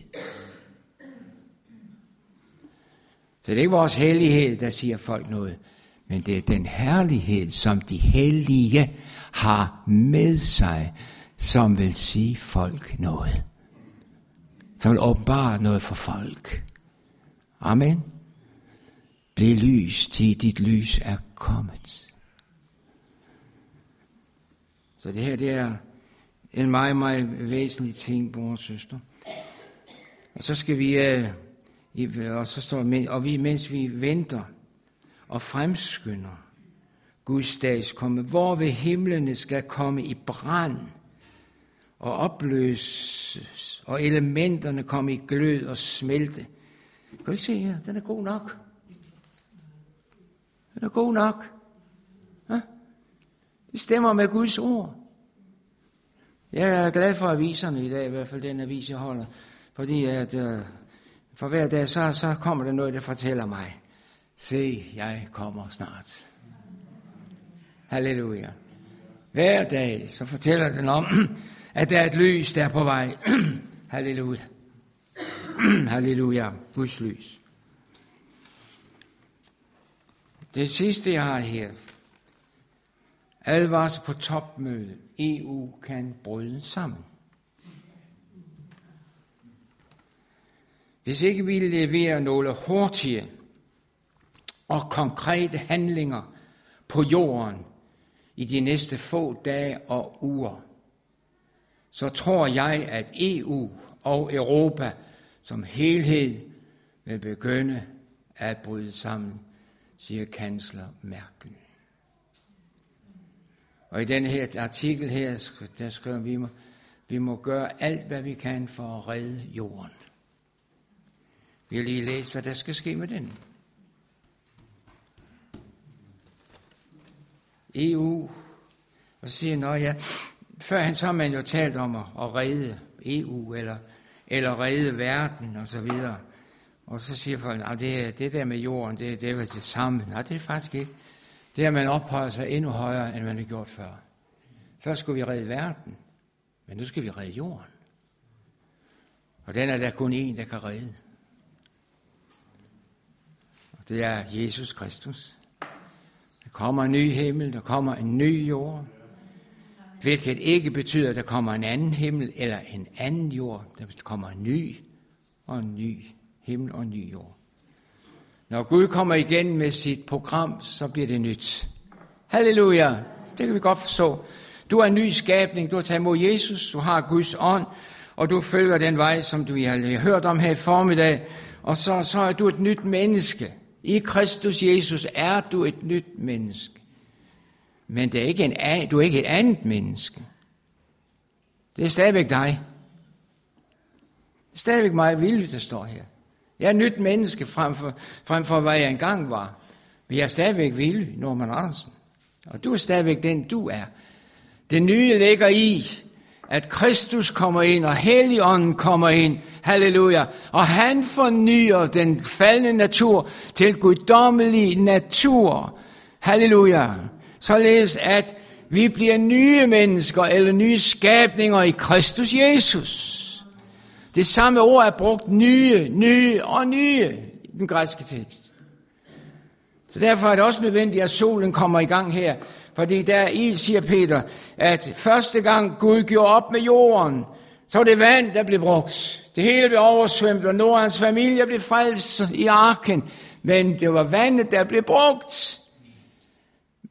Så det er ikke vores hellighed, der siger folk noget, men det er den herlighed, som de hellige har med sig, som vil sige folk noget. Som vil åbenbare noget for folk. Amen. Bliv lys, til dit lys er kommet. Så det her, det er en meget, meget væsentlig ting, bror og søster. Og så skal vi, og så står og vi, mens vi venter og fremskynder Guds dags komme, hvor ved himlene skal komme i brand og opløses, og elementerne komme i glød og smelte. Kan du ikke se her? Den er god nok. Den er god nok. Ja? Det stemmer med Guds ord. Jeg er glad for aviserne i dag, i hvert fald den avis, jeg holder. Fordi at for hver dag, så kommer der noget, der fortæller mig. Se, jeg kommer snart. Halleluja. Hver dag, så fortæller den om, at der er et lys, der er på vej. Halleluja. Halleluja. Guds lys. Det sidste, jeg har her. Advarsel på topmøde. EU kan bryde sammen. Hvis ikke vi leverer nogle hurtige og konkrete handlinger på jorden i de næste få dage og uger, så tror jeg, at EU og Europa som helhed vil begynde at bryde sammen, siger kansler Merkel. Og i denne her artikel her, der skriver vi må gøre alt, hvad vi kan for at redde jorden. Vi har lige læst, hvad der skal ske med den. EU, og så siger han, ja, førhen så har man jo talt om at redde EU, eller redde verden, og så videre. Og så siger folk, at det der med jorden, det er vel det samme. Nej, det er faktisk ikke. Det er, at man ophøjer sig endnu højere, end man har gjort før. Først skulle vi redde verden, men nu skal vi redde jorden. Og den er der kun en, der kan redde. Og det er Jesus Kristus. Der kommer en ny himmel, der kommer en ny jord. Hvilket ikke betyder, at der kommer en anden himmel eller en anden jord. Der kommer en ny himmel og en ny jord. Når Gud kommer igen med sit program, så bliver det nyt. Halleluja! Det kan vi godt forstå. Du er en ny skabning, du har taget imod Jesus, du har Guds ånd, og du følger den vej, som du har hørt om her i formiddag, og så er du et nyt menneske. I Kristus Jesus er du et nyt menneske. Men det er ikke du er ikke et andet menneske. Det er stadigvæk dig. Det er stadigvæk mig vildt, der står her. Jeg er et nyt menneske frem for hvad jeg engang var. Men jeg er stadigvæk vildt, Norman Andersen. Og du er stadigvæk den, du er. Det nye ligger i, at Kristus kommer ind, og Helligånden kommer ind. Halleluja. Og han fornyer den faldne natur til guddommelig natur. Halleluja. Således at vi bliver nye mennesker, eller nye skabninger i Kristus Jesus. Det samme ord er brugt nye og nye i den græske tekst. Så derfor er det også nødvendigt, at solen kommer i gang her. Fordi der i, siger Peter, at første gang Gud gjorde op med jorden, så var det vand, der blev brugt. Det hele blev oversvømt, og Noah og hans familie blev frelst i arken. Men det var vandet, der blev brugt.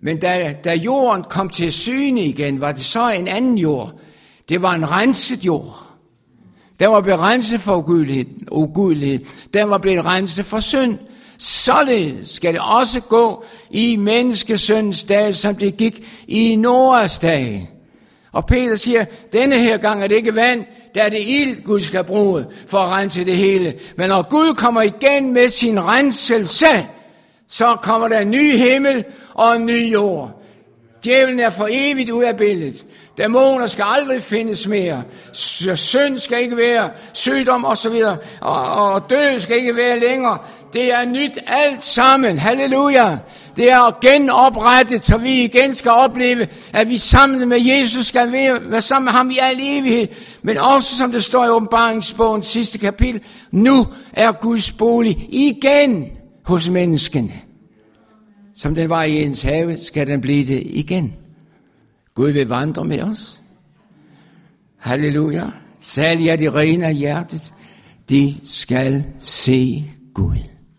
Men da jorden kom til syne igen, var det så en anden jord. Det var en renset jord. Den var blevet renset for ugudelighed. Den var blevet renset for synd. Således skal det også gå i menneskesøndens dag, som det gik i Noahs dag. Og Peter siger, denne her gang er det ikke vand, der er det ild, Gud skal bruge for at rense det hele. Men når Gud kommer igen med sin renselse, så kommer der en ny himmel og en ny jord. Djævlen er for evigt ud af billedet. Dæmoner skal aldrig findes mere. Synd skal ikke være, sygdom og så videre, og død skal ikke være længere. Det er nyt alt sammen. Halleluja. Det er genoprettet, så vi igen skal opleve, at vi sammen med Jesus skal være sammen med ham i al evighed. Men også, som det står i Åbenbaringsbogens sidste kapitel, nu er Guds bolig igen hos menneskene. Som den var i Edens have, skal den blive det igen. Gud vil vandre med os. Halleluja. Særligt er de rene af hjertet. De skal se Gud.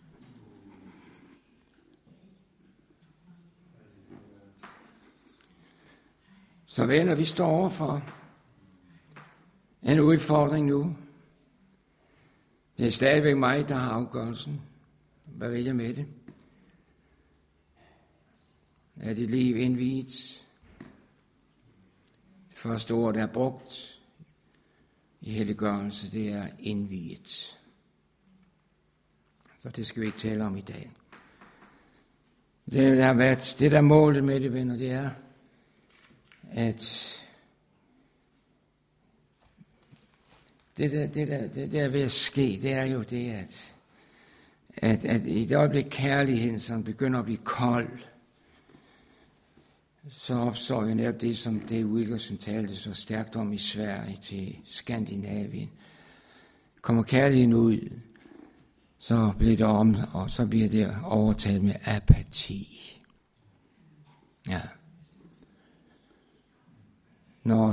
Så venner, vi står overfor en udfordring nu. Det er stadigvæk mig, der har afgørelsen. Hvad vil jeg med det? Er dit liv indviet? Det første ord, der er brugt i helliggørelse, det er indviet. Så det skal vi ikke tale om i dag. Det, der er målet med det, venner, det er, at det der er ved at ske, det er jo det, at i det øjeblik kærligheden, som begynder at blive kold, så opstår jo netop det, som Dave Wilkerson talte så stærkt om i Sverige til Skandinavien. Kommer kærligheden ud, så bliver det om, og så bliver det overtaget med apati. Ja. Nå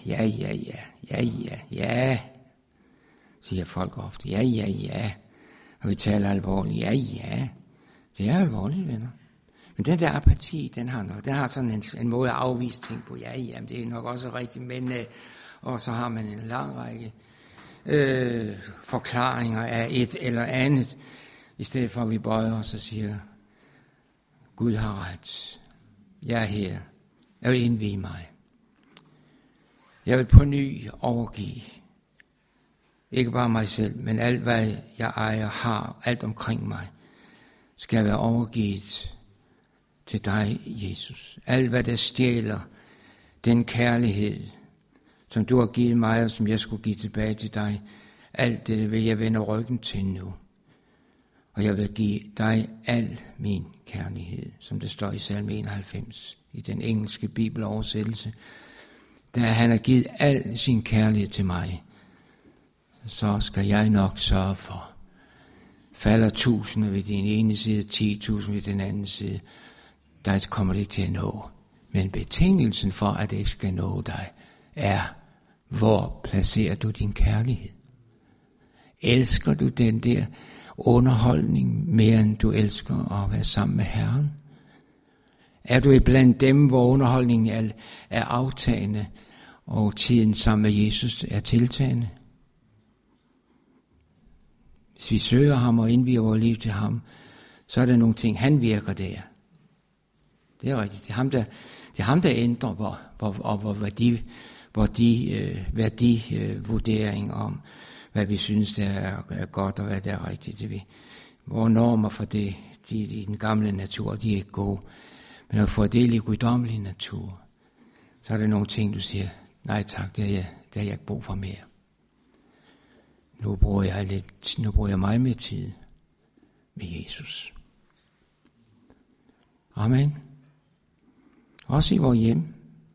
ja, siger folk ofte. Ja. Og vi taler alvorligt. Ja. Det er alvorligt, venner. Men den der apati, den har sådan en måde at afvise ting på. Ja, det er nok også rigtigt, men og så har man en lang række forklaringer af et eller andet, i stedet for at vi bøjer os og siger, Gud har ret. Jeg er her. Jeg vil indvie mig. Jeg vil på ny overgive. Ikke bare mig selv, men alt hvad jeg ejer, har, alt omkring mig, skal være overgivet til dig, Jesus. Alt hvad der stjæler den kærlighed, som du har givet mig, og som jeg skulle give tilbage til dig, alt det vil jeg vende ryggen til nu. Og jeg vil give dig al min kærlighed, som det står i Salme 91, i den engelske bibeloversættelse. Da han har givet al sin kærlighed til mig, så skal jeg nok sørge for. Falder tusinder ved din ene side, 10.000 ved den anden side, der kommer det ikke til at nå. Men betingelsen for, at det skal nå dig, er, hvor placerer du din kærlighed? Elsker du den der underholdning mere, end du elsker at være sammen med Herren? Er du iblandt dem, hvor underholdningen er aftagende, og tiden sammen med Jesus er tiltagende? Hvis vi søger ham og indviger vores liv til ham, så er der nogle ting, han virker der. Det er rigtigt. Det er ham, der ændrer hvor de værdivurderinger om, hvad vi synes, der er godt og hvad der er rigtigt. Vores normer for det, i den gamle natur, de er ikke gode. Men når du får del i guddommelig natur, så er der nogle ting, du siger, nej tak, det har jeg ikke brug for mere. Nu bruger jeg meget mere tid med Jesus. Amen. Også i vores hjem.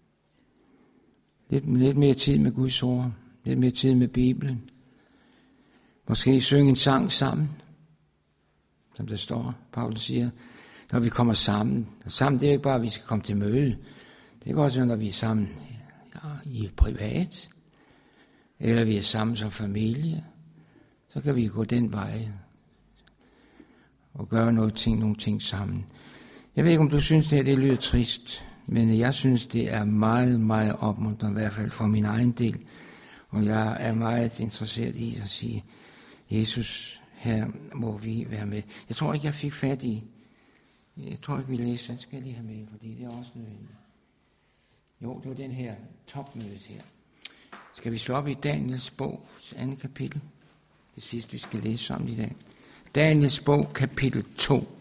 Lidt mere tid med Guds ord. Lidt mere tid med Bibelen. Måske synge en sang sammen. Som der står, Paulus siger, når vi kommer sammen. Og sammen, det er ikke bare, at vi skal komme til møde. Det er også, når vi er sammen i privat. Eller vi er sammen som familie. Så kan vi gå den vej. Og gøre nogle ting sammen. Jeg ved ikke, om du synes, det lyder trist, men jeg synes, det er meget, meget opmuntrende, i hvert fald for min egen del. Og jeg er meget interesseret i at sige, Jesus, her må vi være med. Jeg tror ikke, jeg fik fat i. Jeg tror ikke, vi læser. Den skal jeg lige have med, fordi det er også nødvendigt. Jo, det var den her topmødet her. Skal vi slå op i Daniels bog, 2. kapitel? Det sidste, vi skal læse sammen i dag. Daniels bog, kapitel 2.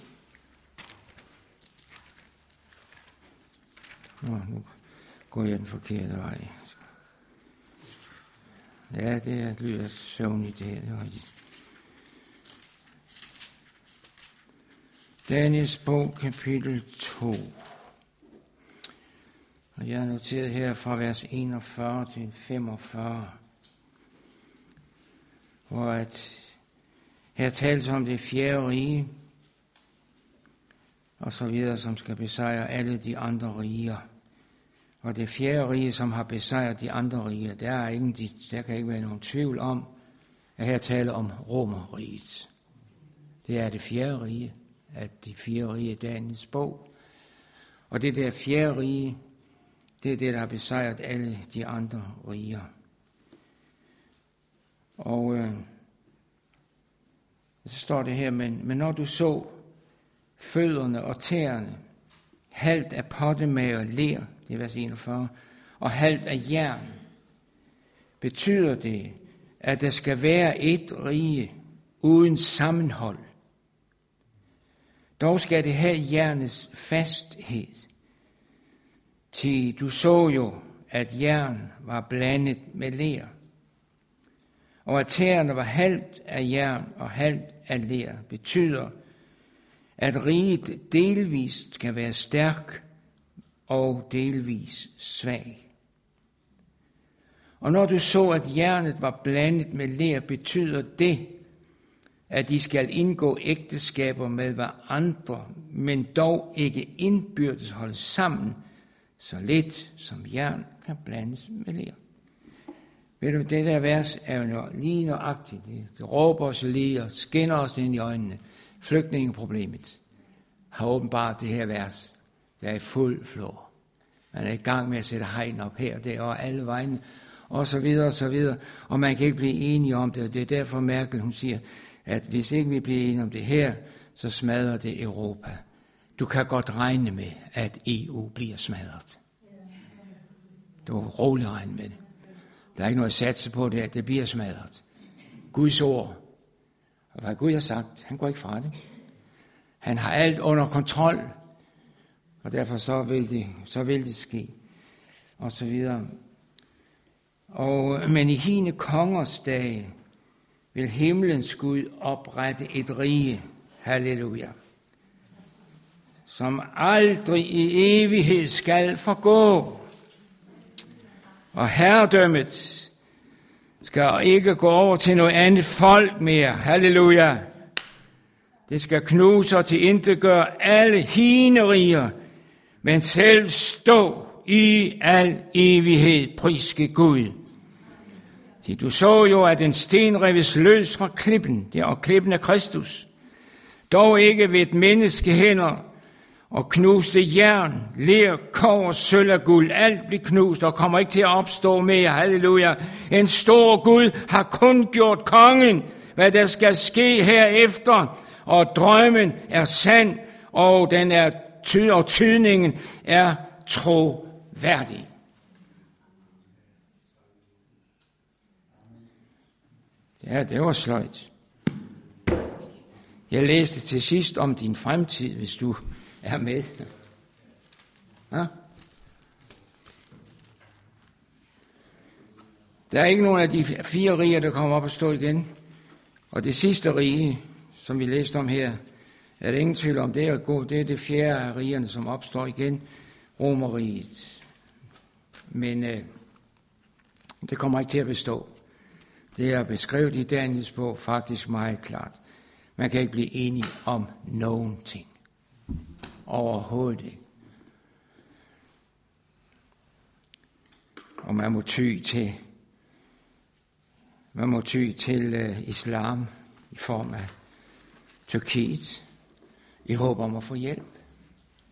Nu går jeg den forkerte vej. Ja, det lyder søvnigt det her, det er rigtigt. Daniels bog, kapitel 2. Og jeg har noteret her fra vers 41 til 45, hvor her tales om det 4. rige, og så videre, som skal besejre alle de andre riger. Og det 4. rige, som har besejret de andre riger, der kan ikke være nogen tvivl om, at her taler om Romerriget. Det er det 4. rige, at de 4 rige Daniels bog. Og det der 4. rige, det er det, der har besejret alle de andre riger. Og så står det her, men når du så fødderne og tæerne, halvt af pottemager og ler, det er vers 41, og halvt af jern, betyder det, at der skal være et rige uden sammenhold. Dog skal det have jernets fasthed. Til du så jo, at jern var blandet med ler, og at tæerne var halvt af jern og halvt af ler, betyder, at riget delvist skal være stærk og delvis svag. Og når du så, at jernet var blandet med ler, betyder det, at de skal indgå ægteskaber med hverandre, men dog ikke indbyrdes holde sammen, så lidt som jern kan blandes med ler. Ved du, det der vers er jo lige nøjagtigt. Det råber os lige og skinner os ind i øjnene. Flygtningeproblemet har åbenbart det her vers, der er i fuld flor. Man er i gang med at sætte hegn op her og der og alle vegne, og så videre og så videre. Og man kan ikke blive enige om det, og det er derfor Merkel, hun siger, at hvis ikke vi bliver enige om det her, så smadrer det Europa. Du kan godt regne med, at EU bliver smadret. Du kan roligt regne med det. Der er ikke noget at satse på det, at det bliver smadret. Guds ord, og hvad Gud har sagt, han går ikke fra det. Han har alt under kontrol, og derfor så vil det ske, og så videre. Men i hine kongers dage vil himlens Gud oprette et rige, halleluja, som aldrig i evighed skal forgå. Og herredømmet skal ikke gå over til noget andet folk mere, halleluja. Det skal knuse og tilintetgøre alle hine riger, men selv stå i al evighed, priske Gud. Så du så jo, at en sten reves løs fra klippen, og klippen er Kristus. Dog ikke ved et menneske hænder, og knuste jern, ler, kobber, sølv og guld. Alt bliver knust og kommer ikke til at opstå mere. Halleluja. En stor Gud har kun gjort kongen, hvad der skal ske herefter. Og drømmen er sand, og den er og tydningen er troværdig. Ja, det var sløjt. Jeg læste til sidst om din fremtid, hvis du er med. Ja? Der er ikke nogen af de 4 riger, der kommer op og stå igen. Og det sidste rige, som vi læste om her, er der ingen tvivl om, det er det 4. af rigerne, som opstår igen, Romerriget. Men det kommer ikke til at bestå. Det er beskrevet i Daniels bog faktisk meget klart. Man kan ikke blive enige om nogen ting. Overhovedet ikke. Og man må ty til islam i form af Tyrkiet i håb om at få hjælp.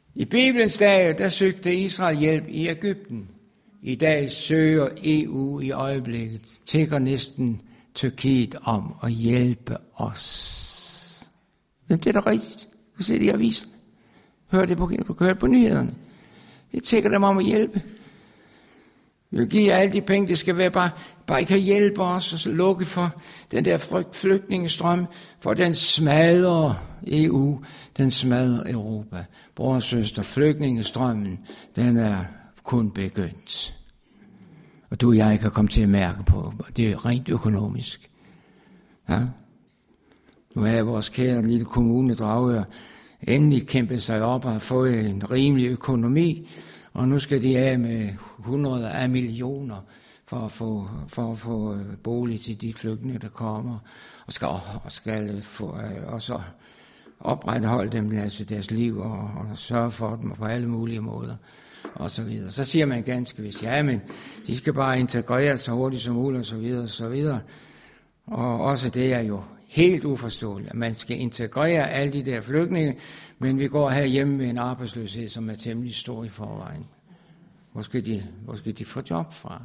I Bibelens dage, der søgte Israel hjælp i Egypten. I dag søger EU i øjeblikket, tigger næsten Tyrkiet om at hjælpe os. Det er da rigtigt. Du ser det i avisen. Hør det på nyhederne. Det tigger dem om at hjælpe. Vi vil give alle de penge, det skal være bare I kan hjælpe os og så lukke for den der flygtningestrøm, for den smadrer EU, den smadrer Europa. Bror og søster, flygtningestrømmen, den er kun begyndt. Og du og jeg kan komme til at mærke på, og det er rent økonomisk. Ja? Nu har vores kære lille kommune Dragør endelig kæmpet sig op og har fået en rimelig økonomi, og nu skal de af med 100 af millioner for at få bolig til de flygtninge, der kommer, og skal også opretholde dem altså deres liv og sørge for dem på alle mulige måder. Og så videre. Så siger man ganske vist, ja, men de skal bare integreres så hurtigt som muligt, og så videre, og så videre. Og også det er jo helt uforståeligt, at man skal integrere alle de der flygtninge, men vi går herhjemme med en arbejdsløshed, som er temmelig stor i forvejen. Hvor skal de få job fra?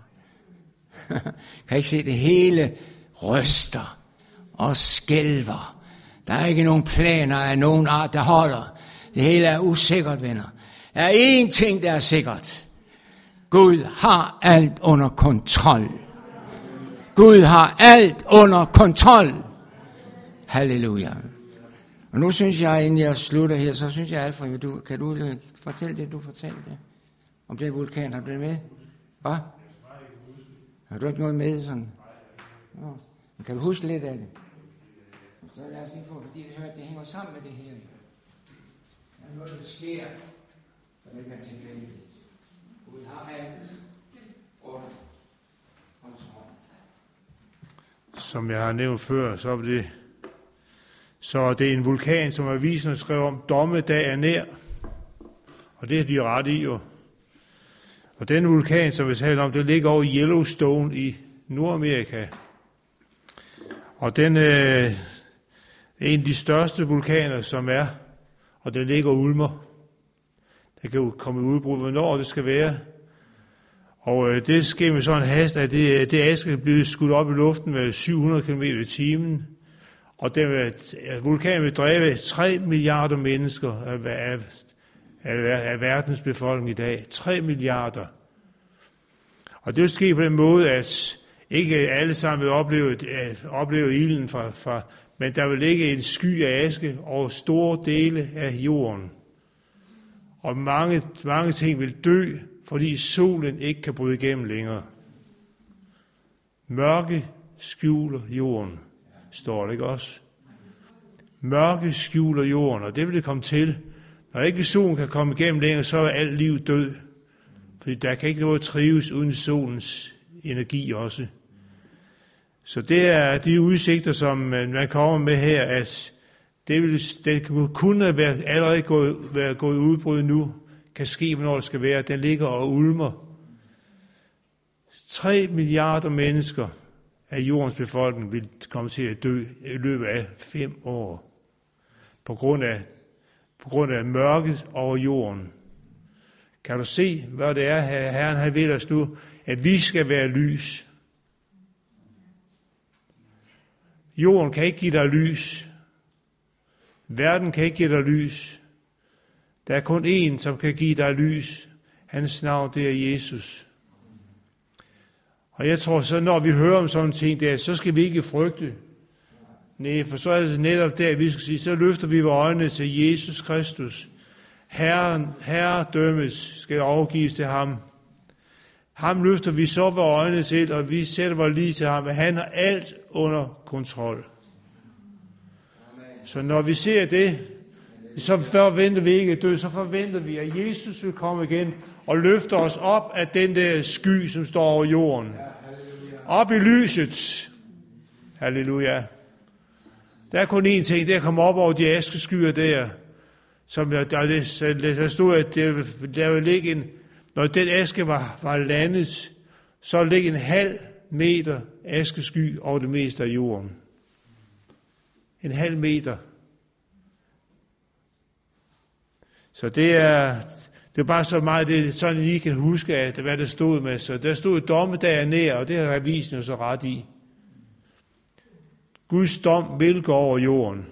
Kan ikke se, det hele ryster og skælver. Der er ikke nogen planer af nogen art, der holder. Det hele er usikkert, venner. Der er én ting, der er sikkert. Gud har alt under kontrol. Gud har alt under kontrol. Halleluja. Og nu synes jeg, inden jeg slutter her, så synes jeg, Alfred, kan du fortælle det, du fortalte det? Om den vulkan, har du det med? Hvad? Har du ikke noget med sådan? Nå. Men kan du huske lidt af det? Så lad os lige få, fordi det hænger sammen med det her. Der er noget, der sker, som ikke er tilfældigt. Gud har alt under kontrol. Som jeg har nævnt før, så er det en vulkan, som avisen skrev om, dommedag er nær. Og det er de ret i jo. Og den vulkan, som vi taler om, det ligger over i Yellowstone i Nordamerika. Og den er en af de største vulkaner, som er, og den ligger ulmer. Der kan jo komme i udbrud, hvornår det skal være. Og det sker med sådan en hast, at det aske bliver skudt op i luften med 700 km i timen. Og vulkanen vil dræbe 3 milliarder mennesker af verdens befolkning i dag. 3 milliarder. Og det vil ske på den måde, at ikke alle sammen vil opleve ilden men der vil ligge en sky af aske over store dele af jorden. Og mange ting vil dø, fordi solen ikke kan bryde igennem længere. Mørke skjuler jorden, står det ikke også? Mørke skjuler jorden, og det vil det komme til. Når ikke solen kan komme igennem længere, så er alt liv død. Fordi der kan ikke noget trives uden solens energi også. Så det er de udsigter, som man kommer med her, at det kunne være allerede gået udbrud nu, kan ske, hvornår det skal være. Den ligger og ulmer. 3 milliarder mennesker af jordens befolkning vil komme til at dø i løbet af 5 år. På grund af mørket over jorden. Kan du se, hvad det er, Herren han vil os nu? At vi skal være lys. Jorden kan ikke give dig lys. Verden kan ikke give dig lys. Der er kun én, som kan give dig lys. Hans navn, det er Jesus. Og jeg tror så, når vi hører om sådan en ting der, så skal vi ikke frygte. Nej, for så er det netop der, vi skal sige, så løfter vi vores øjne til Jesus Kristus. Herredømmet skal overgives til ham. Ham løfter vi så vores øjne til, og vi sætter vores lid til ham, at han har alt under kontrol. Så når vi ser det, så forventer vi ikke at dø, så forventer vi, at Jesus vil komme igen og løfte os op af den der sky, som står over jorden. Op i lyset. Halleluja. Der er kun én ting, der kommer op over de askeskyer der, som der stod, at der vil ligge når den aske var landet, så ville ligge 0,5 meter askesky over det meste af jorden. 0,5 meter. Så det er bare så meget, det er sådan, I kan huske, at hvad der stod med. Så der stod dommedag er nær, og det har avisen jo så ret i. Guds dom vil gå over jorden.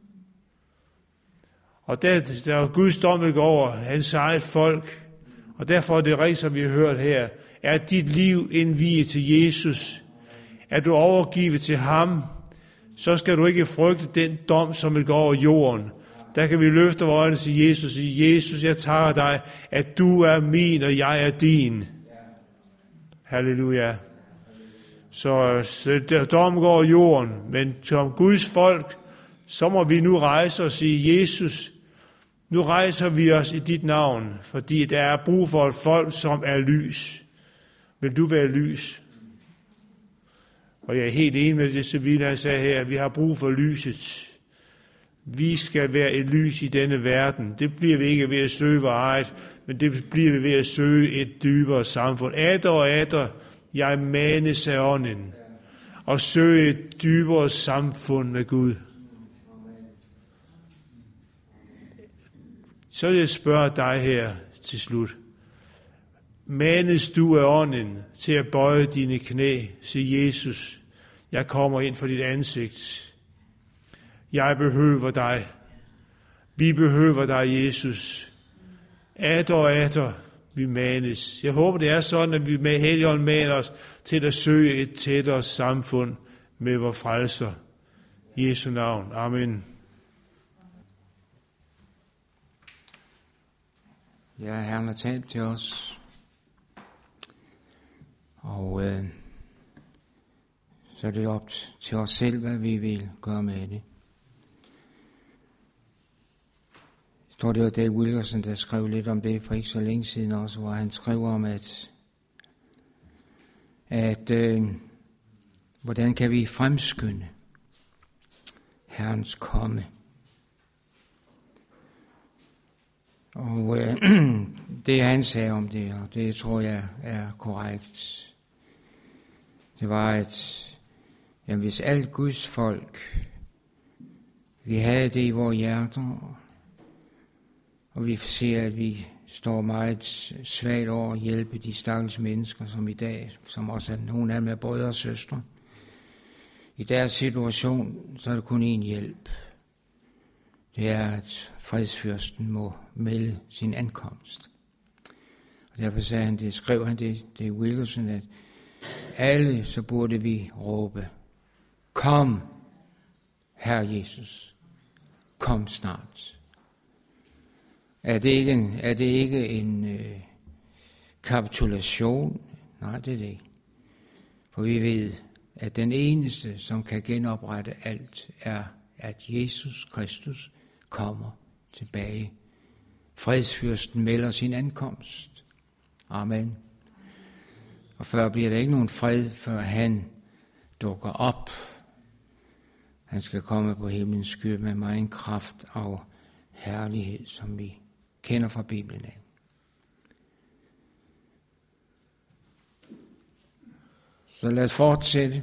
Og der Guds dom vil gå over hans eget folk. Og derfor er det rigtigt, som vi har hørt her, er dit liv indviet til Jesus. Er du overgivet til ham, så skal du ikke frygte den dom, som vil gå over jorden. Der kan vi løfte vores øjne til Jesus og sige, Jesus, jeg takker dig, at du er min, og jeg er din. Halleluja. Så der dom går over jorden, men som Guds folk, så må vi nu rejse og sige, Jesus, nu rejser vi os i dit navn, fordi der er brug for et folk, som er lys. Vil du være lys? Og jeg er helt enig med det, Sabina sagde her, vi har brug for lyset. Vi skal være et lys i denne verden. Det bliver vi ikke ved at søge vores eget, men det bliver vi ved at søge et dybere samfund. Atter og atter, jeg manes af ånden, og søge et dybere samfund med Gud. Så vil jeg spørge dig her til slut. Manes du af ånden til at bøje dine knæ, sige Jesus, jeg kommer ind for dit ansigt. Jeg behøver dig. Vi behøver dig, Jesus. Atter og atter, vi manes. Jeg håber, det er sådan, at vi med Helligånden maner os til at søge et tættere samfund med vor frelser. I Jesu navn. Amen. Ja, Herren har talt til os. Og så er det op til os selv, hvad vi vil gøre med det. Jeg tror, det var Dale Wilkerson, der skrev lidt om det for ikke så længe siden også, hvor han skrev om, at hvordan kan vi fremskynde Herrens komme. Og det han sagde om det, og det tror jeg er korrekt, det var, at jamen, hvis alt Guds folk, vi havde det i vores hjerter, og vi ser, at vi står meget svagt over at hjælpe de stakkels mennesker, som i dag, som også er nogle af dem er brødre og søstre. I deres situation, så er det kun én hjælp. Det er, at fredsfyrsten må melde sin ankomst. Og derfor sagde han det, skrev han det i Wilkerson, at alle, så burde vi råbe, kom, Herre Jesus, kom snart. Er det ikke en kapitulation? Nej, det er det ikke. For vi ved, at den eneste, som kan genoprette alt, er, at Jesus Kristus kommer tilbage. Fredsfyrsten melder sin ankomst. Amen. Og før bliver der ikke nogen fred, før han dukker op. Han skal komme på himlens sky med megen kraft og herlighed, som vi kender fra Bibelen af. Så lad os fortsætte.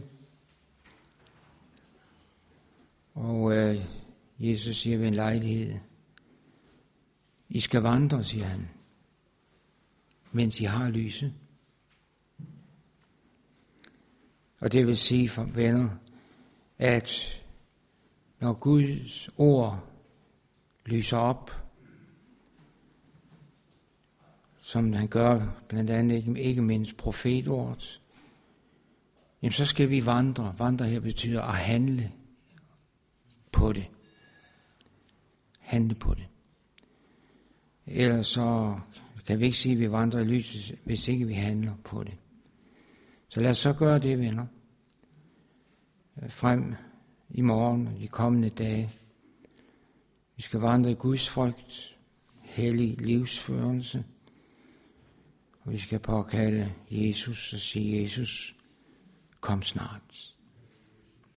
Og Jesus siger ved en lejlighed, I skal vandre, siger han, mens I har lyset. Og det vil sige for venner, at når Guds ord lyser op, som han gør blandt andet ikke mindst profetordet, jamen så skal vi vandre. Vandre her betyder at handle på det. Handle på det. Ellers så kan vi ikke sige, at vi vandrer i lyset, hvis ikke vi handler på det. Så lad os så gøre det, venner. Frem i morgen og de kommende dage. Vi skal vandre i Guds frygt, hellig livsførelse. Og vi skal påkalde Jesus og sige, Jesus, kom snart.